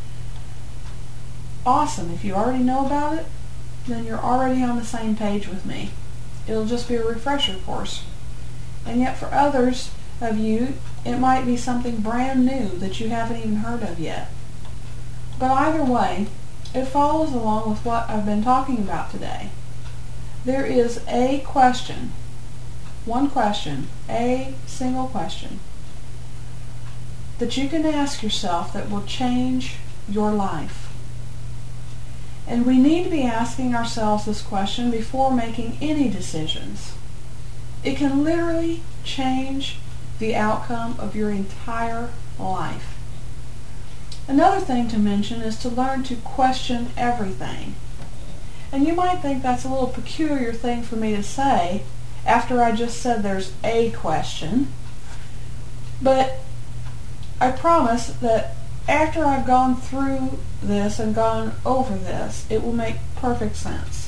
Awesome. If you already know about it, then you're already on the same page with me. It'll just be a refresher course. And yet for others of you, it might be something brand new that you haven't even heard of yet. But either way, it follows along with what I've been talking about today. There is a question, one question, a single question, that you can ask yourself that will change your life. And we need to be asking ourselves this question before making any decisions. It can literally change the outcome of your entire life. Another thing to mention is to learn to question everything. And you might think that's a little peculiar thing for me to say after I just said there's a question. But I promise that after I've gone through this and gone over this, it will make perfect sense.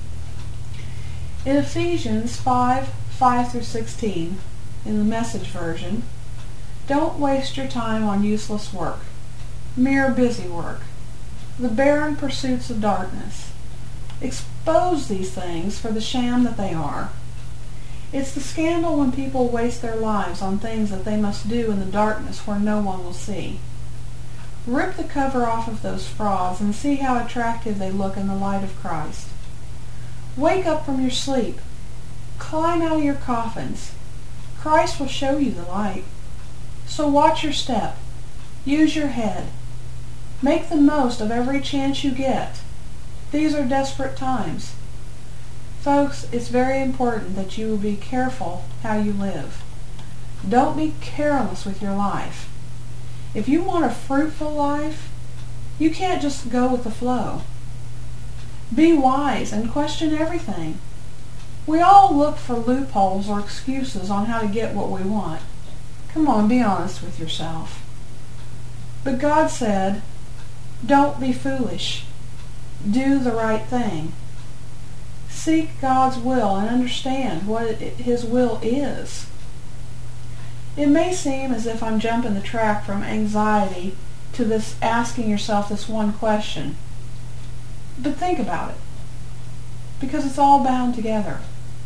In Ephesians five, five through sixteen, in the Message version, don't waste your time on useless work, mere busy work, the barren pursuits of darkness. Expose these things for the sham that they are. It's the scandal when people waste their lives on things that they must do in the darkness where no one will see. Rip the cover off of those frauds and see how attractive they look in the light of Christ. Wake up from your sleep. Climb out of your coffins. Christ will show you the light. So watch your step. Use your head. Make the most of every chance you get. These are desperate times. Folks, it's very important that you will be careful how you live. Don't be careless with your life. If you want a fruitful life, you can't just go with the flow. Be wise and question everything. We all look for loopholes or excuses on how to get what we want. Come on, be honest with yourself. But God said, don't be foolish. Do the right thing. Seek God's will and understand what it, His will is. It may seem as if I'm jumping the track from anxiety to this asking yourself this one question. But think about it, because it's all bound together.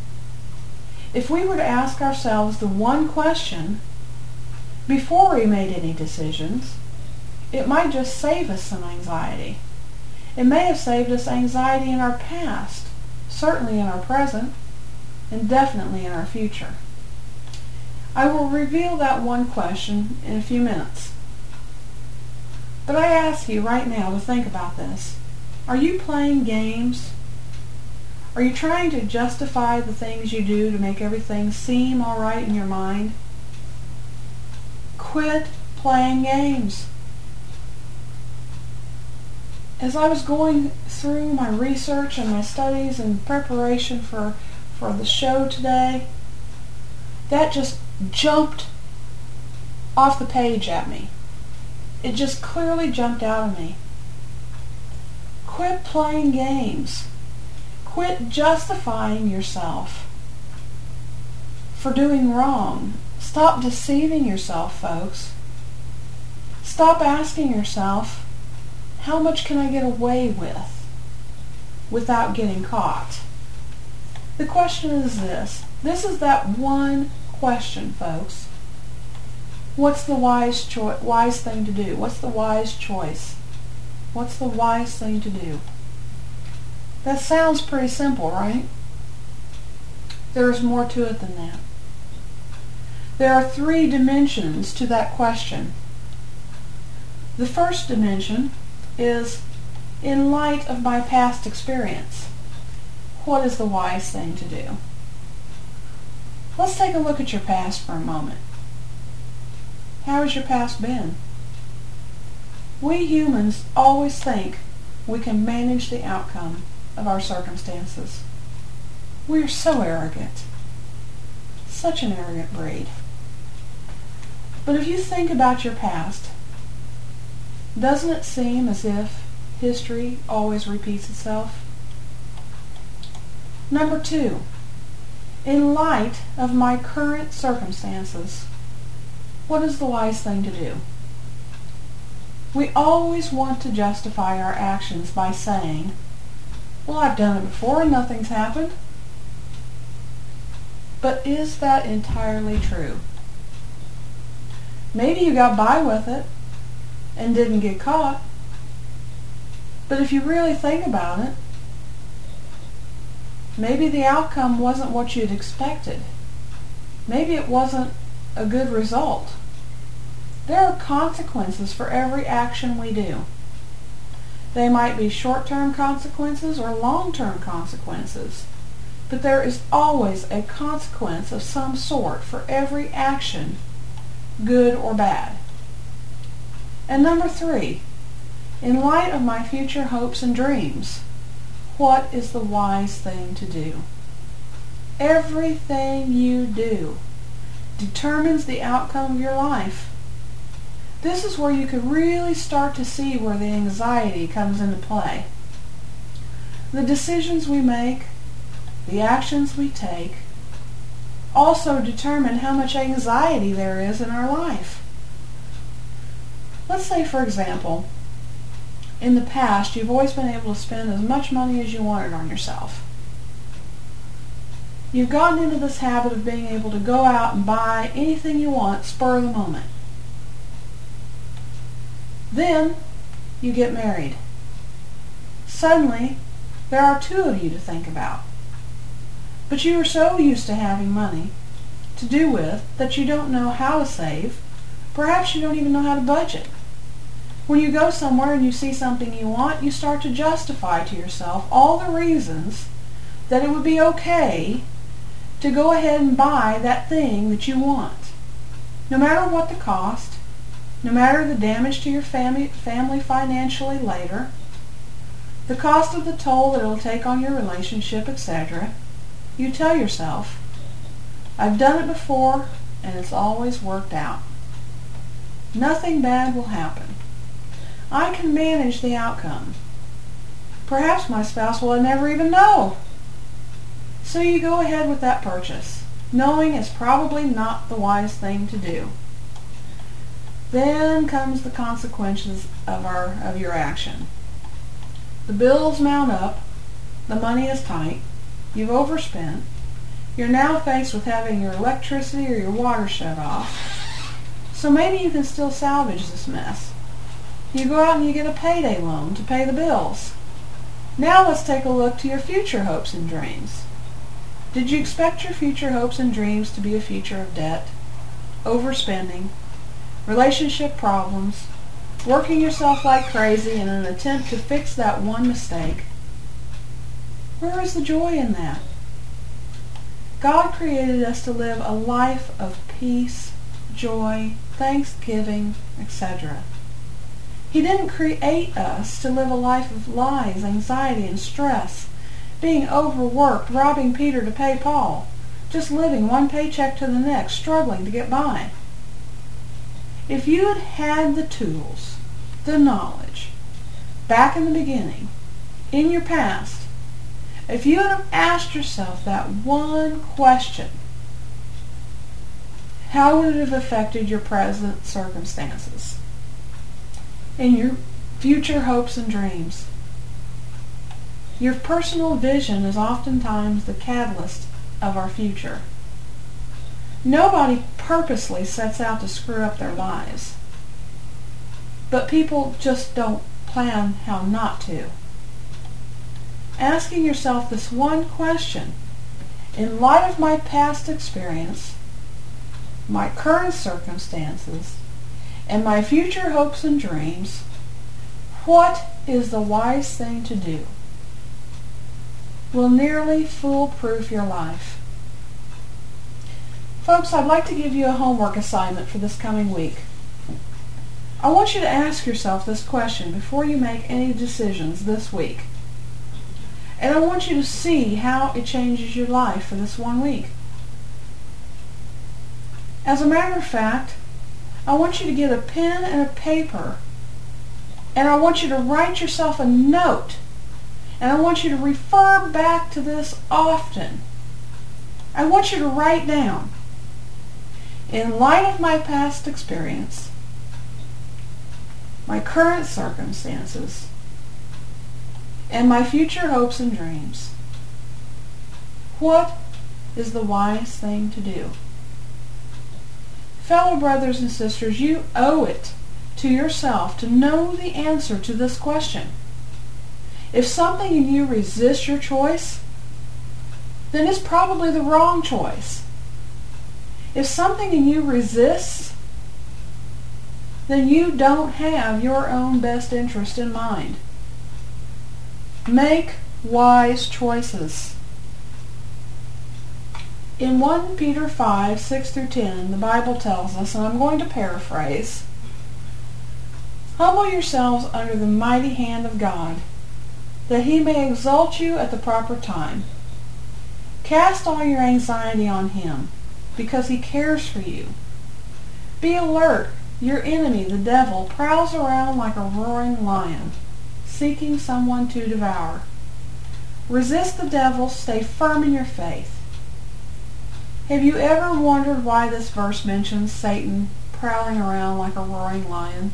If we were to ask ourselves the one question before we made any decisions, it might just save us some anxiety. It may have saved us anxiety in our past, certainly in our present, and definitely in our future. I will reveal that one question in a few minutes. But I ask you right now to think about this. Are you playing games? Are you trying to justify the things you do to make everything seem all right in your mind? Quit playing games. As I was going through my research and my studies in preparation for, for the show today, that just jumped off the page at me. It just clearly jumped out of me. Quit playing games. Quit justifying yourself for doing wrong Stop deceiving yourself, folks. Stop asking yourself, how much can I get away with without getting caught? The question is this. This is that one question, folks. What's the wise cho- wise thing to do? What's the wise choice? What's the wise thing to do? That sounds pretty simple, right? There's more to it than that. There are three dimensions to that question. The first dimension is, in light of my past experience, what is the wise thing to do? Let's take a look at your past for a moment. How has your past been? We humans always think we can manage the outcome of our circumstances. We are so arrogant. Such an arrogant breed. But if you think about your past, doesn't it seem as if history always repeats itself? Number two, in light of my current circumstances, what is the wise thing to do? We always want to justify our actions by saying, well, I've done it before and nothing's happened. But is that entirely true? Maybe you got by with it and didn't get caught. But if you really think about it, maybe the outcome wasn't what you'd expected. Maybe it wasn't a good result. There are consequences for every action we do. They might be short-term consequences or long-term consequences, but there is always a consequence of some sort for every action, good or bad. And number three, in light of my future hopes and dreams, what is the wise thing to do? Everything you do determines the outcome of your life. This is where you can really start to see where the anxiety comes into play. The decisions we make, the actions we take, also determine how much anxiety there is in our life. Let's say, for example, in the past you've always been able to spend as much money as you wanted on yourself. You've gotten into this habit of being able to go out and buy anything you want spur of the moment. Then you get married. Suddenly, there are two of you to think about. But you are so used to having money to do with that you don't know how to save. Perhaps you don't even know how to budget. When you go somewhere and you see something you want, you start to justify to yourself all the reasons that it would be okay to go ahead and buy that thing that you want. No matter what the cost, no matter the damage to your family, family financially later, the cost of the toll that it'll take on your relationship, et cetera, you tell yourself, I've done it before and it's always worked out. Nothing bad will happen. I can manage the outcome. Perhaps my spouse will never even know. So you go ahead with that purchase, knowing it's probably not the wise thing to do. Then comes the consequences of our of your action. The bills mount up, the money is tight, you've overspent, you're now faced with having your electricity or your water shut off. So maybe you can still salvage this mess. You go out and you get a payday loan to pay the bills. Now let's take a look to your future hopes and dreams. Did you expect your future hopes and dreams to be a future of debt, overspending, relationship problems, working yourself like crazy in an attempt to fix that one mistake? Where is the joy in that? God created us to live a life of peace, joy, thanksgiving, et cetera. He didn't create us to live a life of lies, anxiety, and stress, being overworked, robbing Peter to pay Paul, just living one paycheck to the next, struggling to get by. If you had had the tools, the knowledge, back in the beginning, in your past, if you had asked yourself that one question, how would it have affected your present circumstances and your future hopes and dreams? Your personal vision is oftentimes the catalyst of our future. Nobody purposely sets out to screw up their lives, but people just don't plan how not to. Asking yourself this one question: in light of my past experience, my current circumstances, and my future hopes and dreams, what is the wise thing to do? Will nearly foolproof your life. Folks, I'd like to give you a homework assignment for this coming week. I want you to ask yourself this question before you make any decisions this week. And I want you to see how it changes your life for this one week. As a matter of fact, I want you to get a pen and a paper, and I want you to write yourself a note, and I want you to refer back to this often. I want you to write down, in light of my past experience, my current circumstances, and my future hopes and dreams, what is the wise thing to do? Fellow brothers and sisters, you owe it to yourself to know the answer to this question. If something in you resists your choice, then it's probably the wrong choice. If something in you resists, then you don't have your own best interest in mind. Make wise choices. In First Peter five, six through ten, the Bible tells us, and I'm going to paraphrase, "Humble yourselves under the mighty hand of God, that he may exalt you at the proper time. Cast all your anxiety on him, because he cares for you. Be alert. Your enemy, the devil, prowls around like a roaring lion, seeking someone to devour. Resist the devil. Stay firm in your faith." Have you ever wondered why this verse mentions Satan prowling around like a roaring lion?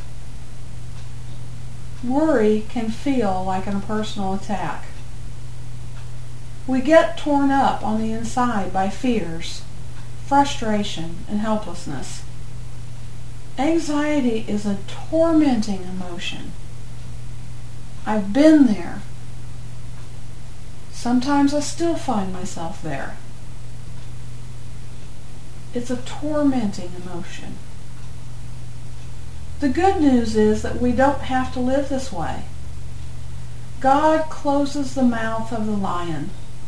Worry can feel like a personal attack. We get torn up on the inside by fears, frustration, and helplessness. Anxiety is a tormenting emotion. I've been there. Sometimes I still find myself there. It's a tormenting emotion. The good news is that we don't have to live this way. God closes the mouth of the lion.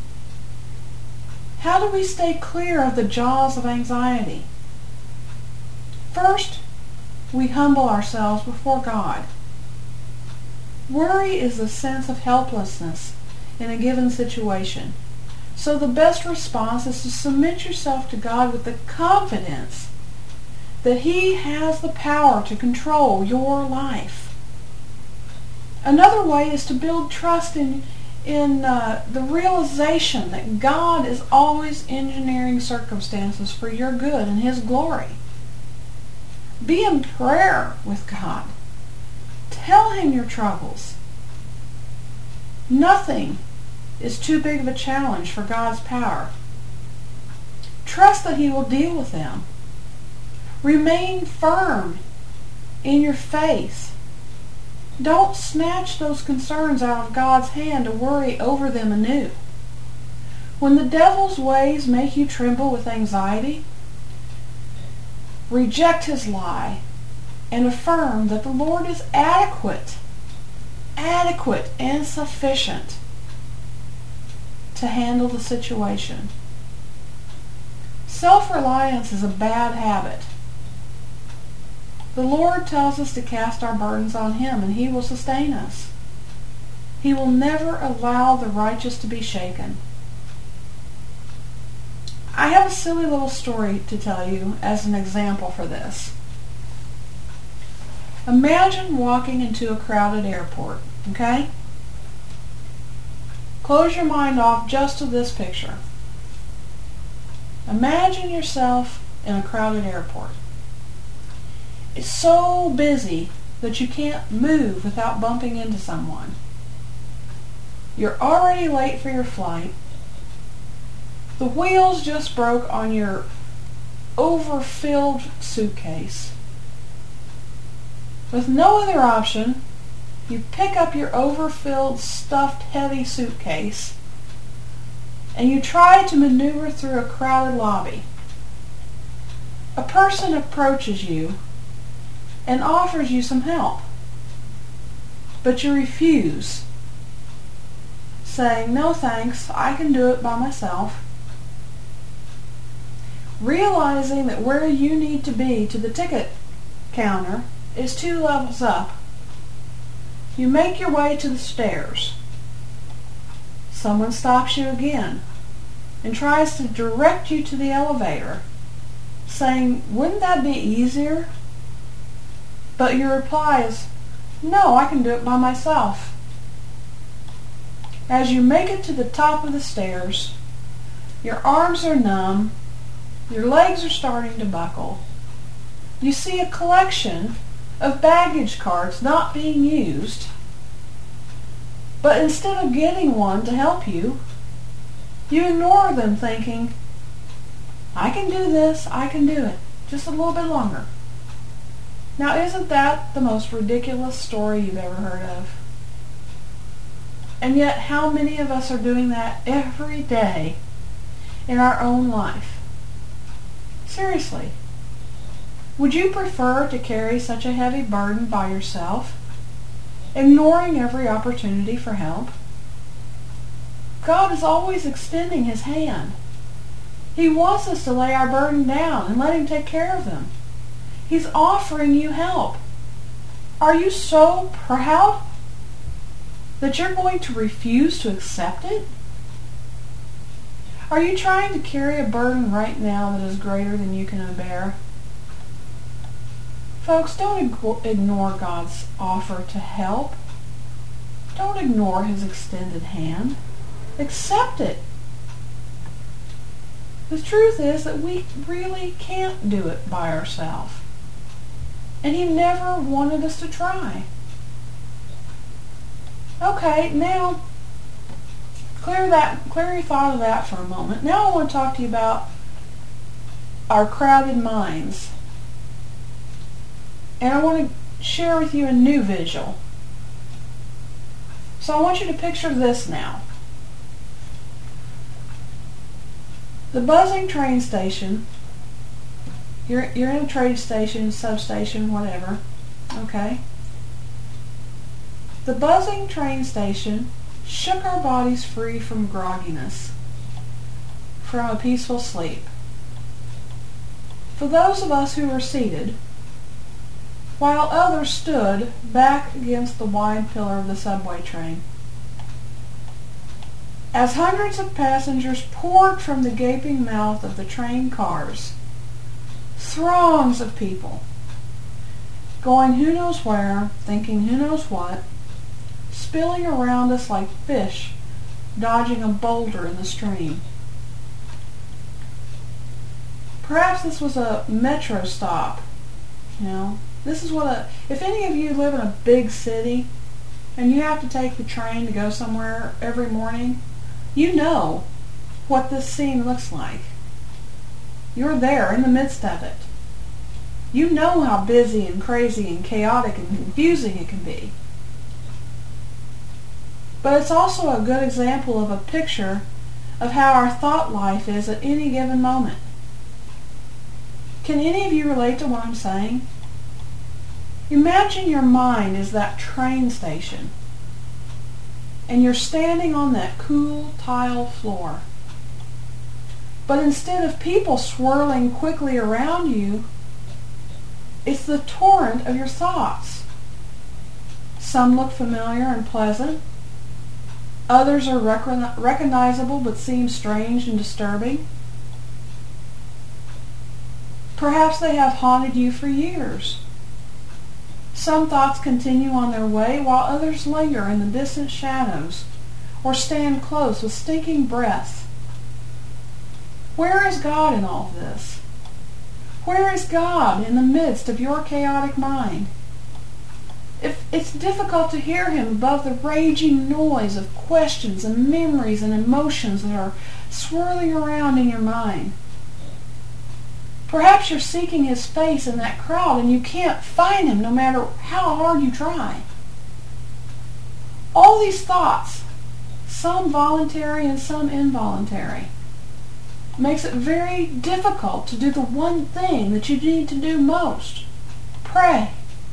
How do we stay clear of the jaws of anxiety? First, we humble ourselves before God. Worry is a sense of helplessness in a given situation. So the best response is to submit yourself to God with the confidence that he has the power to control your life. Another way is to build trust in, in uh, the realization that God is always engineering circumstances for your good and his glory. Be in prayer with God. Tell him your troubles. Nothing is too big of a challenge for God's power. Trust that he will deal with them. Remain firm in your faith. Don't snatch those concerns out of God's hand to worry over them anew. When the devil's ways make you tremble with anxiety, reject his lie and affirm that the Lord is adequate, adequate and sufficient to handle the situation. Self-reliance is a bad habit. The Lord tells us to cast our burdens on him, and he will sustain us. He will never allow the righteous to be shaken. I have a silly little story to tell you as an example for this. Imagine walking into a crowded airport, okay? Close your mind off just to this picture. Imagine yourself in a crowded airport. It's so busy that you can't move without bumping into someone. You're already late for your flight. The wheels just broke on your overfilled suitcase. With no other option, you pick up your overfilled, stuffed, heavy suitcase and you try to maneuver through a crowded lobby. A person approaches you and offers you some help, but you refuse, saying, "No thanks, I can do it by myself." Realizing that where you need to be to the ticket counter is two levels up, you make your way to the stairs. Someone stops you again and tries to direct you to the elevator, saying, "Wouldn't that be easier?" But your reply is, "No, I can do it by myself." As you make it to the top of the stairs, your arms are numb, your legs are starting to buckle. You see a collection of baggage carts not being used, but instead of getting one to help you, you ignore them thinking, "I can do this, I can do it, just a little bit longer." Now, isn't that the most ridiculous story you've ever heard of? And yet, how many of us are doing that every day in our own life? Seriously, would you prefer to carry such a heavy burden by yourself, ignoring every opportunity for help? God is always extending His hand. He wants us to lay our burden down and let Him take care of them. He's offering you help. Are you so proud that you're going to refuse to accept it? Are you trying to carry a burden right now that is greater than you can bear? Folks, don't ignore God's offer to help. Don't ignore His extended hand. Accept it. The truth is that we really can't do it by ourselves. And He never wanted us to try. Okay, now clear that, clear your thought of that for a moment. Now I want to talk to you about our crowded minds. And I want to share with you a new visual. So I want you to picture this now. The buzzing train station. You're, you're in a train station, substation, whatever. Okay? The buzzing train station shook our bodies free from grogginess, from a peaceful sleep. For those of us who were seated, while others stood back against the wide pillar of the subway train. As hundreds of passengers poured from the gaping mouth of the train cars, throngs of people, going who knows where, thinking who knows what, spilling around us like fish dodging a boulder in the stream. Perhaps this was a metro stop, you know. This is what a, if any of you live in a big city and you have to take the train to go somewhere every morning, you know what this scene looks like. You're there in the midst of it. You know how busy and crazy and chaotic and confusing it can be. But it's also a good example of a picture of how our thought life is at any given moment. Can any of you relate to what I'm saying? Imagine your mind is that train station, and you're standing on that cool tile floor. But instead of people swirling quickly around you, it's the torrent of your thoughts. Some look familiar and pleasant. Others are rec- recognizable but seem strange and disturbing. Perhaps they have haunted you for years. Some thoughts continue on their way while others linger in the distant shadows or stand close with stinking breath. Where is God in all this? Where is God in the midst of your chaotic mind? If it's difficult to hear him above the raging noise of questions and memories and emotions that are swirling around in your mind. Perhaps you're seeking his face in that crowd and you can't find him no matter how hard you try. All these thoughts, some voluntary and some involuntary, makes it very difficult to do the one thing that you need to do most. Pray.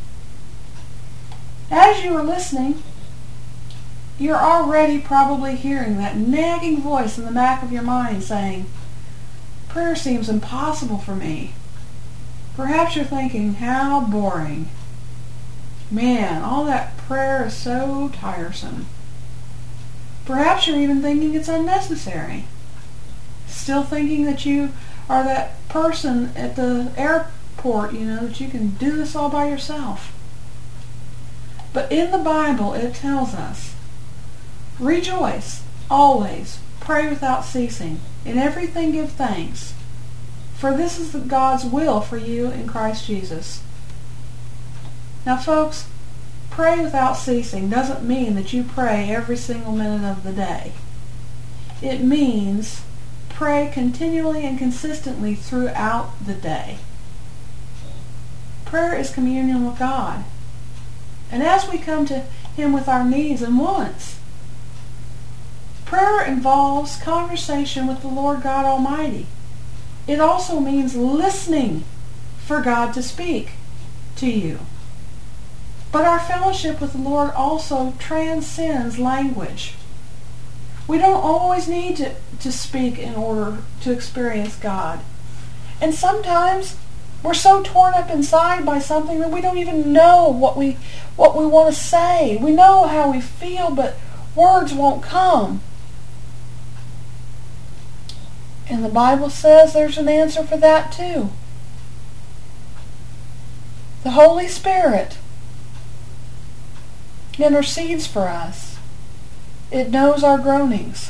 As you are listening, you're already probably hearing that nagging voice in the back of your mind saying, prayer seems impossible for me. Perhaps you're thinking, how boring. Man, all that prayer is so tiresome. Perhaps you're even thinking it's unnecessary. Still thinking that you are that person at the airport, you know, that you can do this all by yourself. But in the Bible it tells us, rejoice, always, pray without ceasing, in everything give thanks, for this is the God's will for you in Christ Jesus. Now folks, pray without ceasing doesn't mean that you pray every single minute of the day. It means pray continually and consistently throughout the day. Prayer is communion with God. And as we come to him with our needs and wants, prayer involves conversation with the Lord God Almighty. It also means listening for God to speak to you. But our fellowship with the Lord also transcends language. We don't always need to, to speak in order to experience God. And sometimes we're so torn up inside by something that we don't even know what we what we want to say. We know how we feel, but words won't come. And the Bible says there's an answer for that too. The Holy Spirit intercedes for us. It knows our groanings.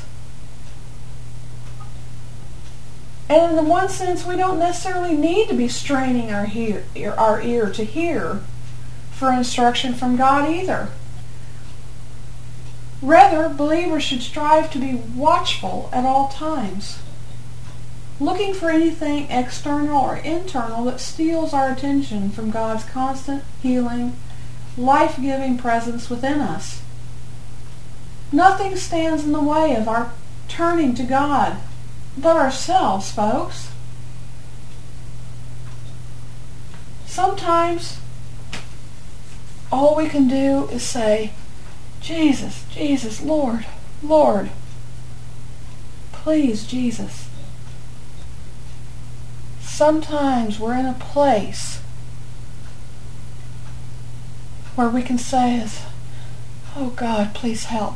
And in the one sense, we don't necessarily need to be straining our, hear, our ear to hear for instruction from God either. Rather, believers should strive to be watchful at all times, looking for anything external or internal that steals our attention from God's constant, healing, life-giving presence within us. Nothing stands in the way of our turning to God but ourselves, folks. Sometimes all we can do is say, Jesus, Jesus, Lord, Lord, please, Jesus. Sometimes we're in a place where we can say, oh God, please help.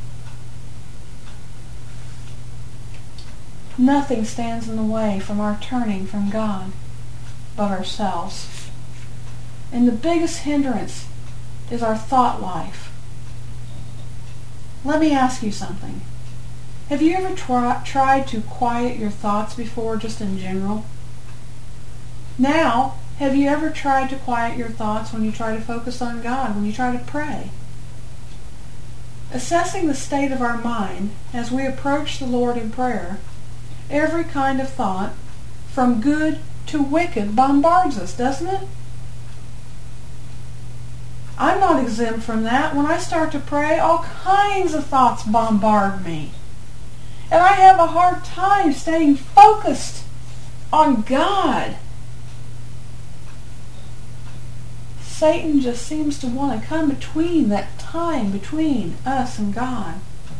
Nothing stands in the way from our turning from God but ourselves. And the biggest hindrance is our thought life. Let me ask you something. Have you ever try, tried to quiet your thoughts before, just in general? Now, have you ever tried to quiet your thoughts when you try to focus on God, when you try to pray? Assessing the state of our mind as we approach the Lord in prayer, every kind of thought, from good to wicked, bombards us, doesn't it? I'm not exempt from that. When I start to pray, all kinds of thoughts bombard me. And I have a hard time staying focused on God. Satan just seems to want to come between that time between us and God.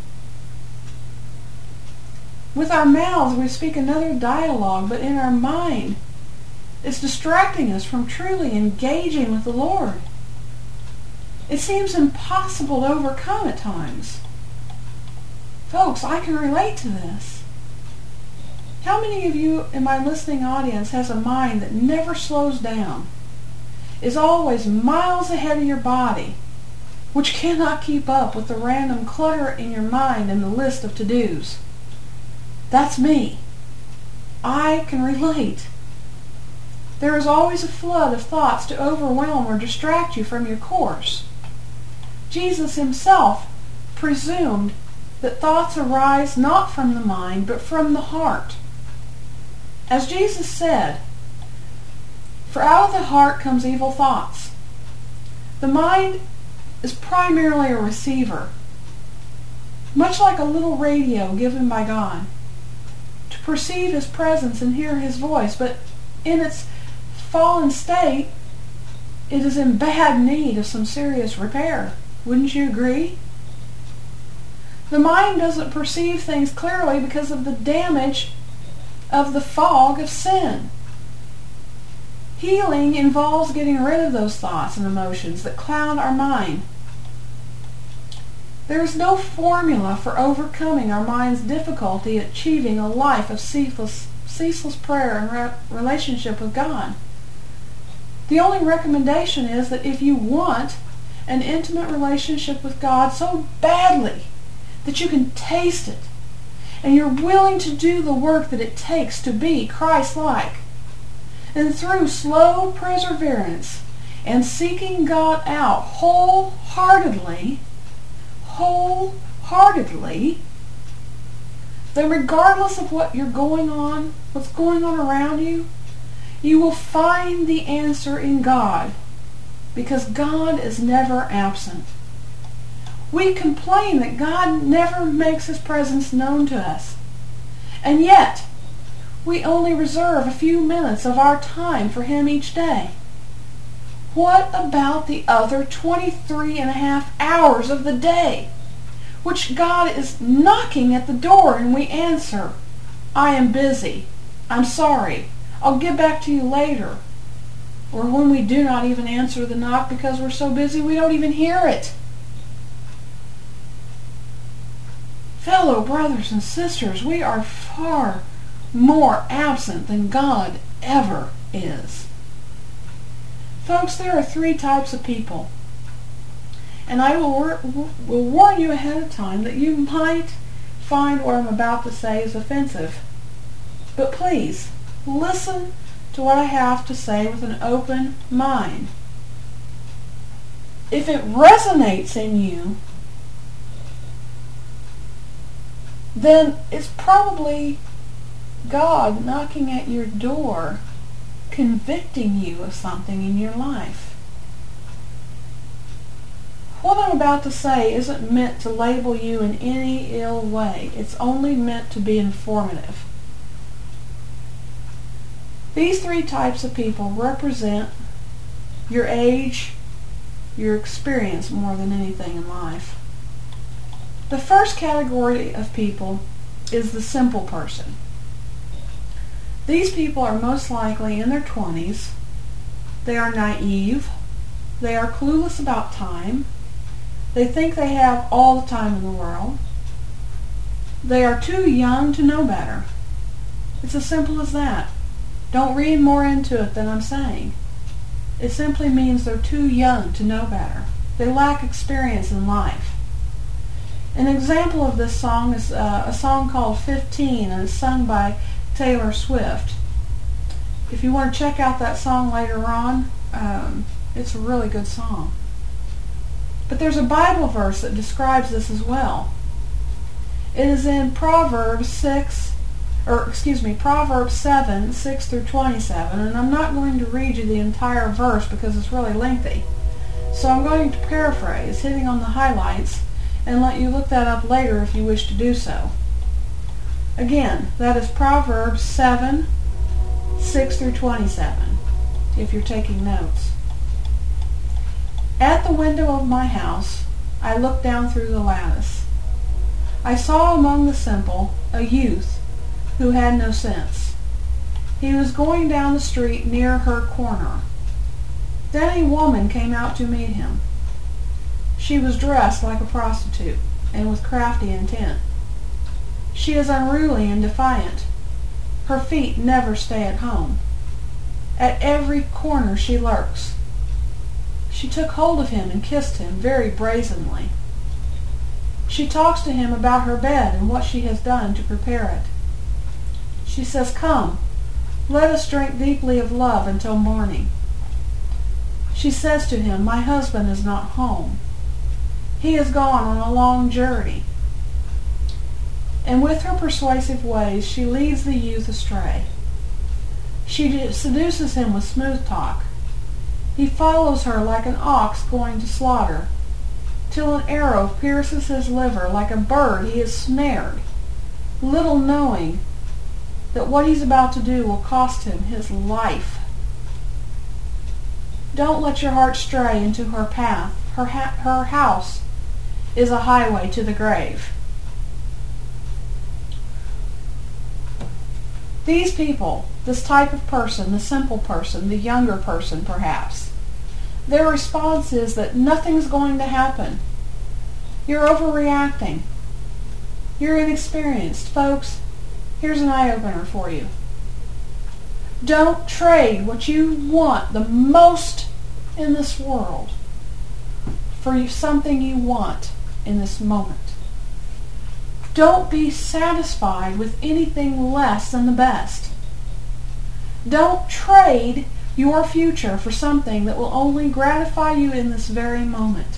With our mouths, we speak another dialogue, but in our mind, it's distracting us from truly engaging with the Lord. It seems impossible to overcome at times. Folks, I can relate to this. How many of you in my listening audience has a mind that never slows down, is always miles ahead of your body, which cannot keep up with the random clutter in your mind and the list of to-dos? That's me. I can relate. There is always a flood of thoughts to overwhelm or distract you from your course. Jesus himself presumed that thoughts arise not from the mind, but from the heart. As Jesus said, "For out of the heart comes evil thoughts." The mind is primarily a receiver, much like a little radio given by God, to perceive his presence and hear his voice, but in its fallen state, it is in bad need of some serious repair. Wouldn't you agree? The mind doesn't perceive things clearly because of the damage of the fog of sin. Healing involves getting rid of those thoughts and emotions that cloud our mind. There is no formula for overcoming our mind's difficulty achieving a life of ceaseless, ceaseless prayer and re- relationship with God. The only recommendation is that if you want an intimate relationship with God so badly that you can taste it, and you're willing to do the work that it takes to be Christ-like, and through slow perseverance and seeking God out wholeheartedly, wholeheartedly, then regardless of what you're going on, what's going on around you, you will find the answer in God, because God is never absent. We complain that God never makes his presence known to us, and yet we only reserve a few minutes of our time for him each day. What about the other twenty-three and a half hours of the day, which God is knocking at the door and we answer, "I am busy. I'm sorry. I'll get back to you later." Or when we do not even answer the knock because we're so busy we don't even hear it. Fellow brothers and sisters, we are far more absent than God ever is. Folks, there are three types of people. And I will, will warn you ahead of time that you might find what I'm about to say is offensive. But please, listen to what I have to say with an open mind. If it resonates in you, then it's probably God knocking at your door, convicting you of something in your life. What I'm about to say isn't meant to label you in any ill way. It's only meant to be informative. These three types of people represent your age, your experience more than anything in life. The first category of people is the simple person. These people are most likely in their twenties. They are naive. They are clueless about time. They think they have all the time in the world. They are too young to know better. It's as simple as that. Don't read more into it than I'm saying. It simply means they're too young to know better. They lack experience in life. An example of this song is uh, a song called fifteen, and it's sung by Taylor Swift. If you want to check out that song later on, um, it's a really good song. But there's a Bible verse that describes this as well. It is in Proverbs six, or excuse me, Proverbs seven, six through twenty-seven, and I'm not going to read you the entire verse because it's really lengthy. So I'm going to paraphrase, hitting on the highlights, and let you look that up later if you wish to do so. Again, that is Proverbs seven, six through twenty-seven, if you're taking notes. At the window of my house, I looked down through the lattice. I saw among the simple a youth who had no sense. He was going down the street near her corner. Then a woman came out to meet him. She was dressed like a prostitute and with crafty intent. She is unruly and defiant. Her feet never stay at home. At every corner she lurks. She took hold of him and kissed him very brazenly. She talks to him about her bed and what she has done to prepare it. She says, "Come, Let us drink deeply of love until morning. She says to him, my husband is not home. He has gone on a long journey. And with her persuasive ways, she leads the youth astray. She seduces him with smooth talk. He follows her like an ox going to slaughter, till an arrow pierces his liver. Like a bird he is snared, little knowing that what he's about to do will cost him his life. Don't let your heart stray into her path. Her, ha- her house is a highway to the grave. These people, this type of person, the simple person, the younger person perhaps, their response is that nothing's going to happen. You're overreacting. You're inexperienced. Folks, here's an eye-opener for you. Don't trade what you want the most in this world for something you want in this moment. Don't be satisfied with anything less than the best. Don't trade your future for something that will only gratify you in this very moment.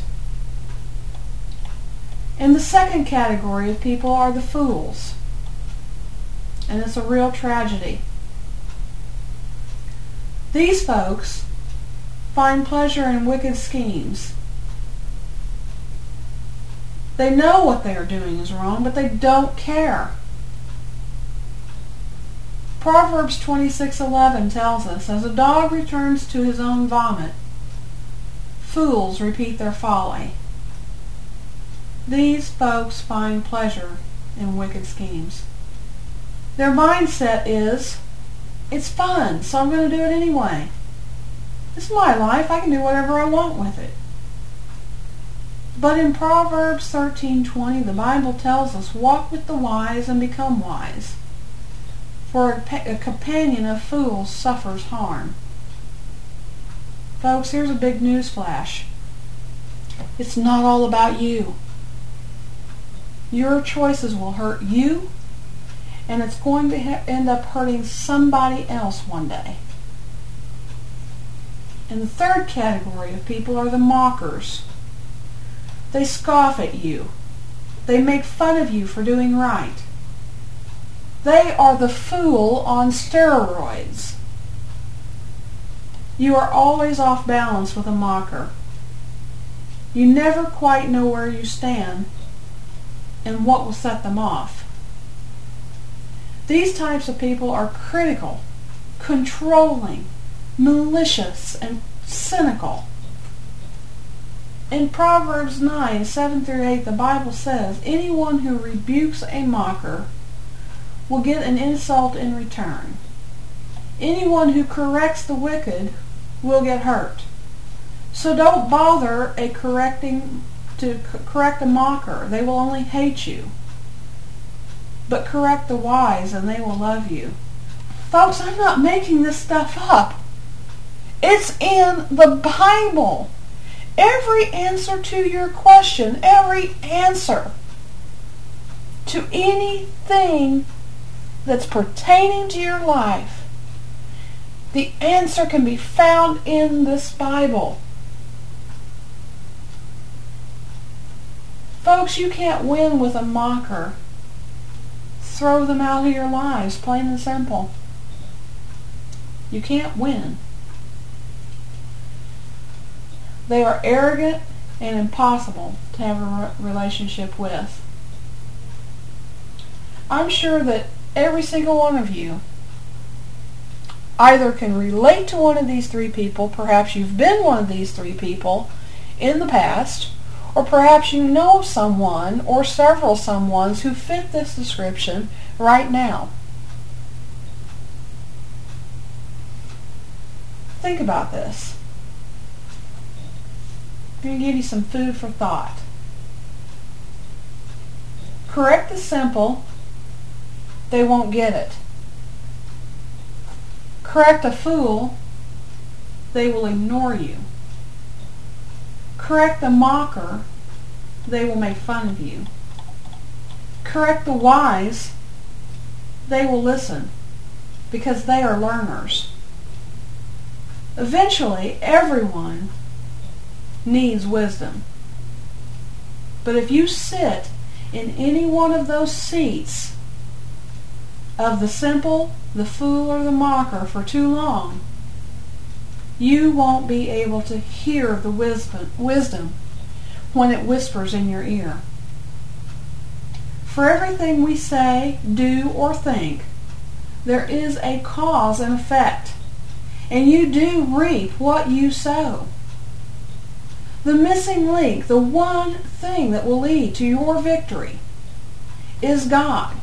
And the second category of people are the fools. And it's a real tragedy. These folks find pleasure in wicked schemes. They know what they are doing is wrong, but they don't care. Proverbs twenty-six eleven tells us, as a dog returns to his own vomit, fools repeat their folly. These folks find pleasure in wicked schemes. Their mindset is, it's fun, so I'm going to do it anyway. It's my life. I can do whatever I want with it. But in Proverbs thirteen twenty, the Bible tells us, walk with the wise and become wise. For a, pa- a companion of fools suffers harm. Folks, here's a big news flash. It's not all about you. Your choices will hurt you, and it's going to ha- end up hurting somebody else one day. And the third category of people are the mockers. They scoff at you. They make fun of you for doing right. They are the fool on steroids. You are always off balance with a mocker. You never quite know where you stand and what will set them off. These types of people are critical, controlling, malicious, and cynical. In Proverbs nine, seven through eight, the Bible says, anyone who rebukes a mocker will get an insult in return. Anyone who corrects the wicked will get hurt. So don't bother a correcting to c- correct a mocker. They will only hate you. But correct the wise and they will love you. Folks, I'm not making this stuff up. It's in the Bible. Every answer to your question, every answer to anything that's pertaining to your life, the answer can be found in this Bible. Folks, you can't win with a mocker. Throw them out of your lives, plain and simple. You can't win. They are arrogant and impossible to have a re- relationship with. I'm sure that every single one of you either can relate to one of these three people, perhaps you've been one of these three people in the past, or perhaps you know someone or several someones who fit this description right now. Think about this. I'm going to give you some food for thought. Correct the simple, they won't get it. Correct a fool, they will ignore you. Correct the mocker, they will make fun of you. Correct the wise, they will listen. because they are learners. Eventually, everyone needs wisdom. But if you sit in any one of those seats of the simple, the fool, or the mocker for too long, you won't be able to hear the wisdom, wisdom when it whispers in your ear. For everything we say, do, or think, there is a cause and effect, and you do reap what you sow. The missing link, the one thing that will lead to your victory, is God.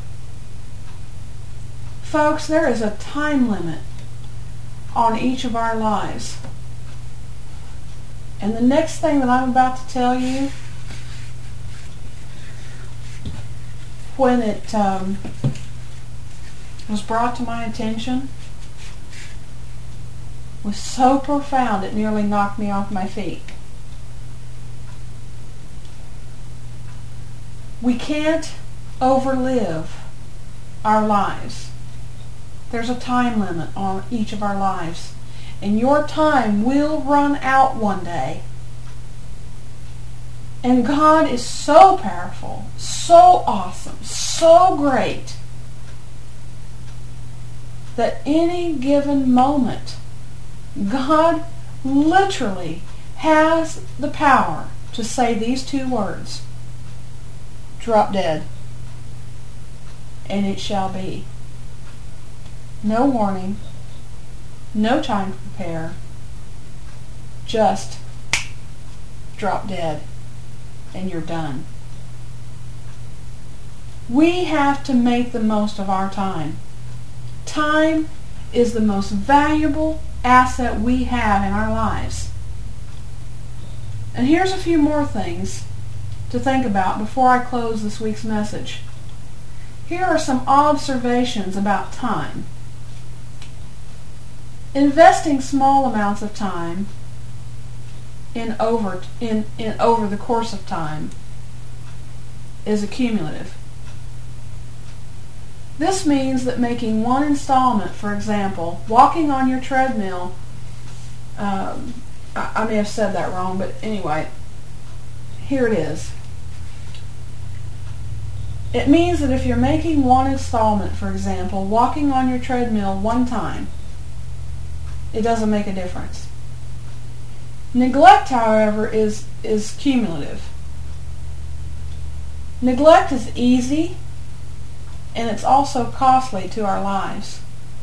Folks, there is a time limit on each of our lives. And the next thing that I'm about to tell you, when it um, was brought to my attention, was so profound it nearly knocked me off my feet. We can't overlive our lives. There's a time limit on each of our lives. And your time will run out one day. And God is so powerful, so awesome, so great, that any given moment, God literally has the power to say these two words: drop dead, and it shall be. No warning, no time to prepare, just drop dead, and you're done. We have to make the most of our time. Time is the most valuable asset we have in our lives. And here's a few more things to think about before I close this week's message. Here are some observations about time. Investing small amounts of time in over in, in over the course of time is accumulative. This means that making one installment, for example, walking on your treadmill, um, I, I may have said that wrong, but anyway, here it is. It means that if you're making one installment, for example, walking on your treadmill one time, it doesn't make a difference. Neglect, however, is, is cumulative. Neglect is easy, and it's also costly to our lives.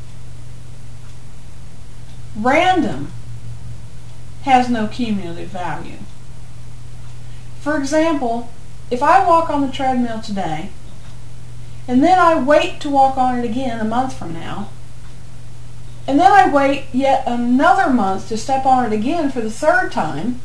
Random has no cumulative value. For example, if I walk on the treadmill today, and then I wait to walk on it again a month from now, and then I wait yet another month to step on it again for the third time,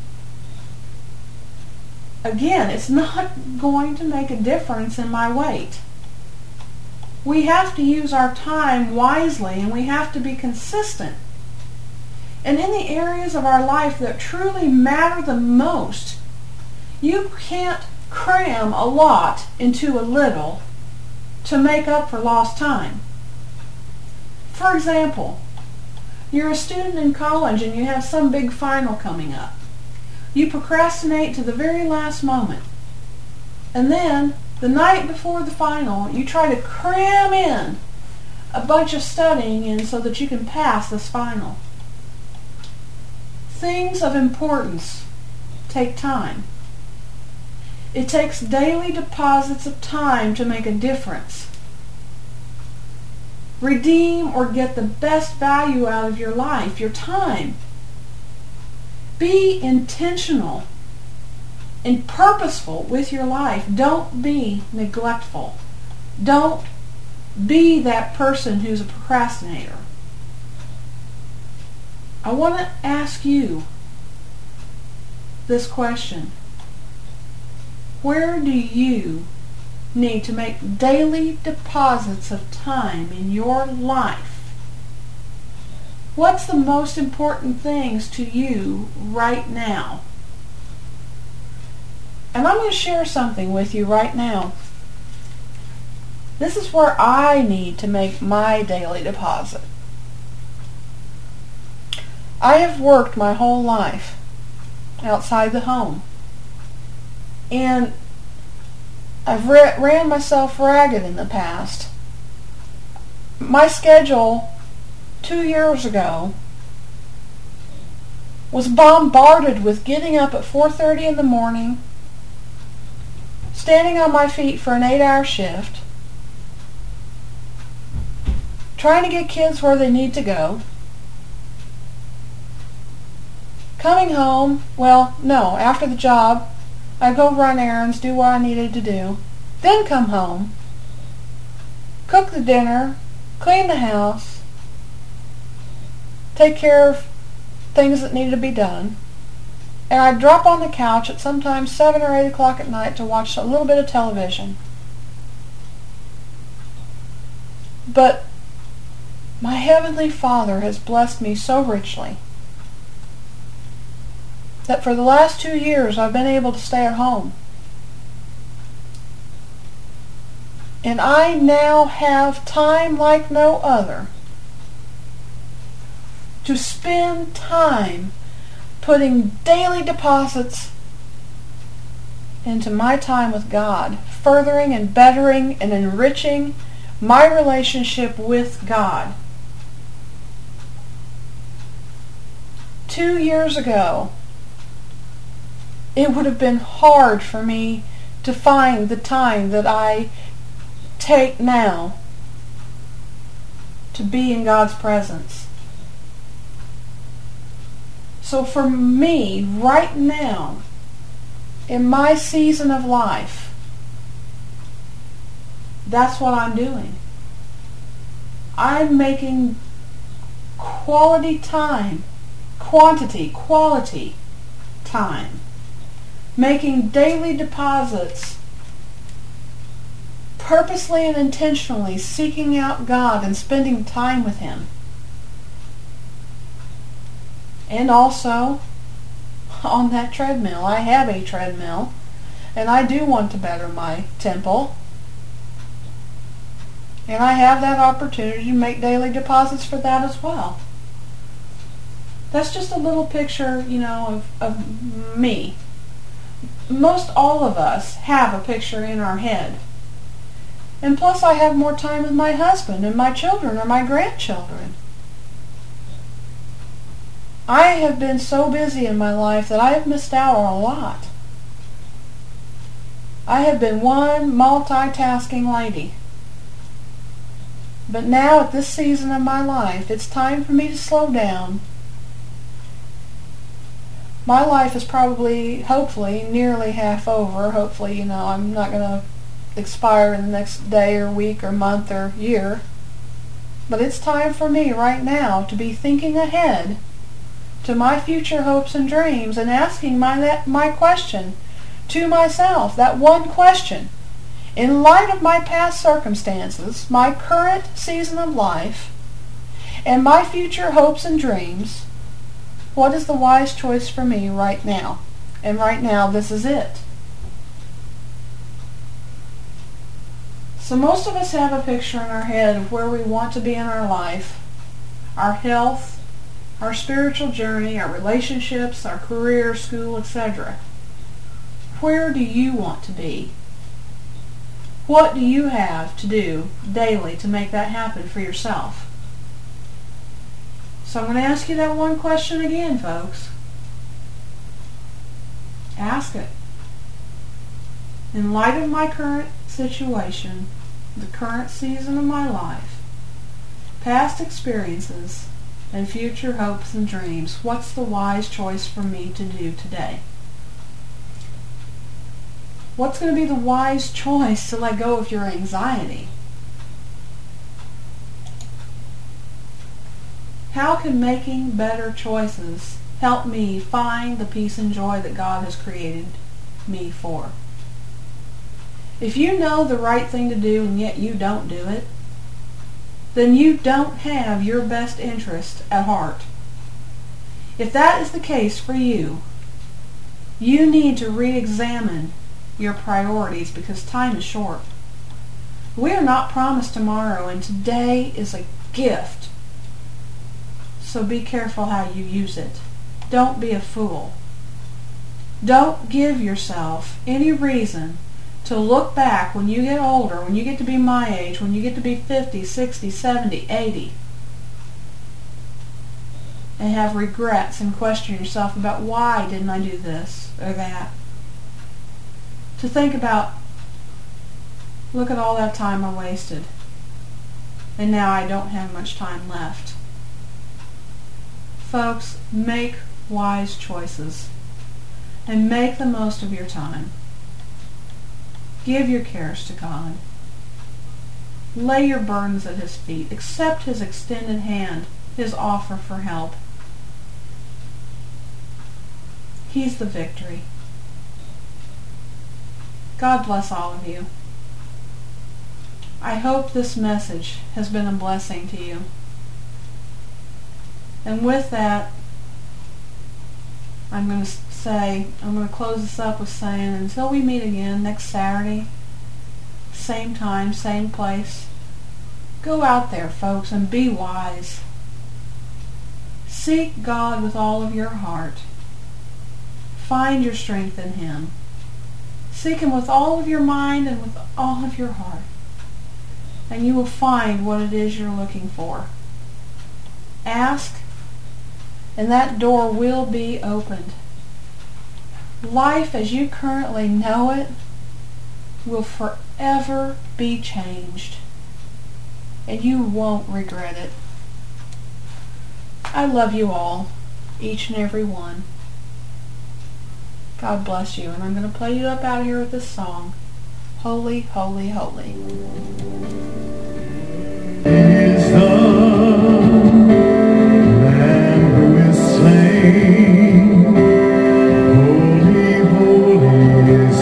again, it's not going to make a difference in my weight. We have to use our time wisely, and we have to be consistent. And in the areas of our life that truly matter the most, you can't cram a lot into a little to make up for lost time. For example, you're a student in college and you have some big final coming up. You procrastinate to the very last moment. And then, the night before the final, you try to cram in a bunch of studying in so that you can pass this final. Things of importance take time. It takes daily deposits of time to make a difference. Redeem or get the best value out of your life, your time. Be intentional and purposeful with your life. Don't be neglectful. Don't be that person who's a procrastinator. I want to ask you this question. Where do you need to make daily deposits of time in your life? What's the most important things to you right now? And I'm going to share something with you right now. This is where I need to make my daily deposit. I have worked my whole life outside the home, and I've ra- ran myself ragged in the past. My schedule two years ago was bombarded with getting up at four thirty in the morning, standing on my feet for an eight-hour shift, trying to get kids where they need to go, coming home, well, no, after the job, I'd go run errands, do what I needed to do, then come home, cook the dinner, clean the house, take care of things that needed to be done, and I'd drop on the couch at sometimes seven or eight o'clock at night to watch a little bit of television. But my Heavenly Father has blessed me so richly that for the last two years I've been able to stay at home. And I now have time like no other to spend time putting daily deposits into my time with God, furthering and bettering and enriching my relationship with God. Two years ago, it would have been hard for me to find the time that I take now to be in God's presence. So for me, right now, in my season of life, that's what I'm doing. I'm making quality time, quantity, quality time, making daily deposits, purposely and intentionally seeking out God and spending time with Him. And also, on that treadmill, I have a treadmill, and I do want to better my temple. And I have that opportunity to make daily deposits for that as well. That's just a little picture, you know, of, of me. Most all of us have a picture in our head. And plus I have more time with my husband and my children or my grandchildren. I have been so busy in my life that I have missed out on a lot. I have been one multitasking lady. But now at this season of my life, it's time for me to slow down. My life is probably, hopefully, nearly half over. Hopefully, you know, I'm not going to expire in the next day or week or month or year. But it's time for me right now to be thinking ahead to my future hopes and dreams and asking my, that, my question to myself, that one question. In light of my past circumstances, my current season of life, and my future hopes and dreams, what is the wise choice for me right now? And right now, this is it. So most of us have a picture in our head of where we want to be in our life, our health, our spiritual journey, our relationships, our career, school, et cetera. Where do you want to be? What do you have to do daily to make that happen for yourself? So I'm going to ask you that one question again, folks. Ask it. In light of my current situation, the current season of my life, past experiences, and future hopes and dreams, what's the wise choice for me to do today? What's going to be the wise choice to let go of your anxiety? How can making better choices help me find the peace and joy that God has created me for? If you know the right thing to do and yet you don't do it, then you don't have your best interest at heart. If that is the case for you, you need to re-examine your priorities because time is short. We are not promised tomorrow, and today is a gift. So be careful how you use it. Don't be a fool. Don't give yourself any reason to look back when you get older, when you get to be my age, when you get to be fifty, sixty, seventy, eighty, and have regrets and question yourself about why didn't I do this or that. To think about, look at all that time I wasted, and now I don't have much time left. Folks, make wise choices and make the most of your time. Give your cares to God. Lay your burdens at His feet. Accept His extended hand, His offer for help. He's the victory. God bless all of you. I hope this message has been a blessing to you. And with that, I'm going to say, I'm going to close this up with saying, until we meet again next Saturday, same time, same place, go out there, folks, and be wise. Seek God with all of your heart. Find your strength in Him. Seek Him with all of your mind and with all of your heart. And you will find what it is you're looking for. Ask, and that door will be opened. Life as you currently know it will forever be changed, and you won't regret it. I love you all, each and every one. God bless you, and I'm going to play you up out of here with this song, Holy, Holy, Holy. Is the Lamb who is slain, holy, holy is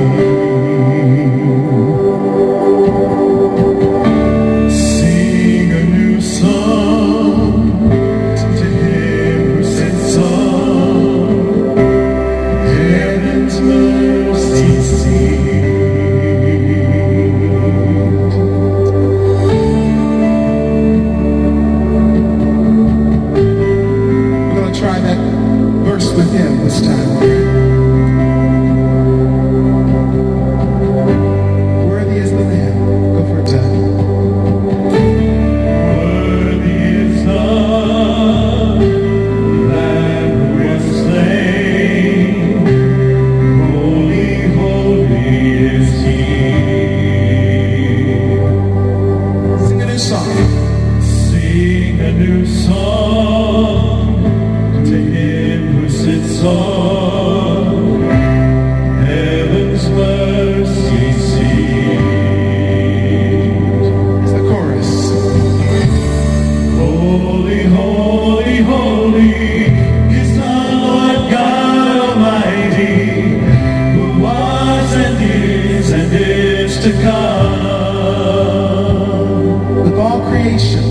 He. Sing a new song to Him who sits on heaven's mercy seat. Try that verse with him this time. Worthy is the Lamb. Go for it, Ted. Worthy is the Lamb who was slain. Holy, holy is He. Sing a new song. Sing a new song to Him who sits on heaven's mercy seat. It's the chorus. Holy, holy, holy is the Lord God Almighty, who was and is and is to come. With all creation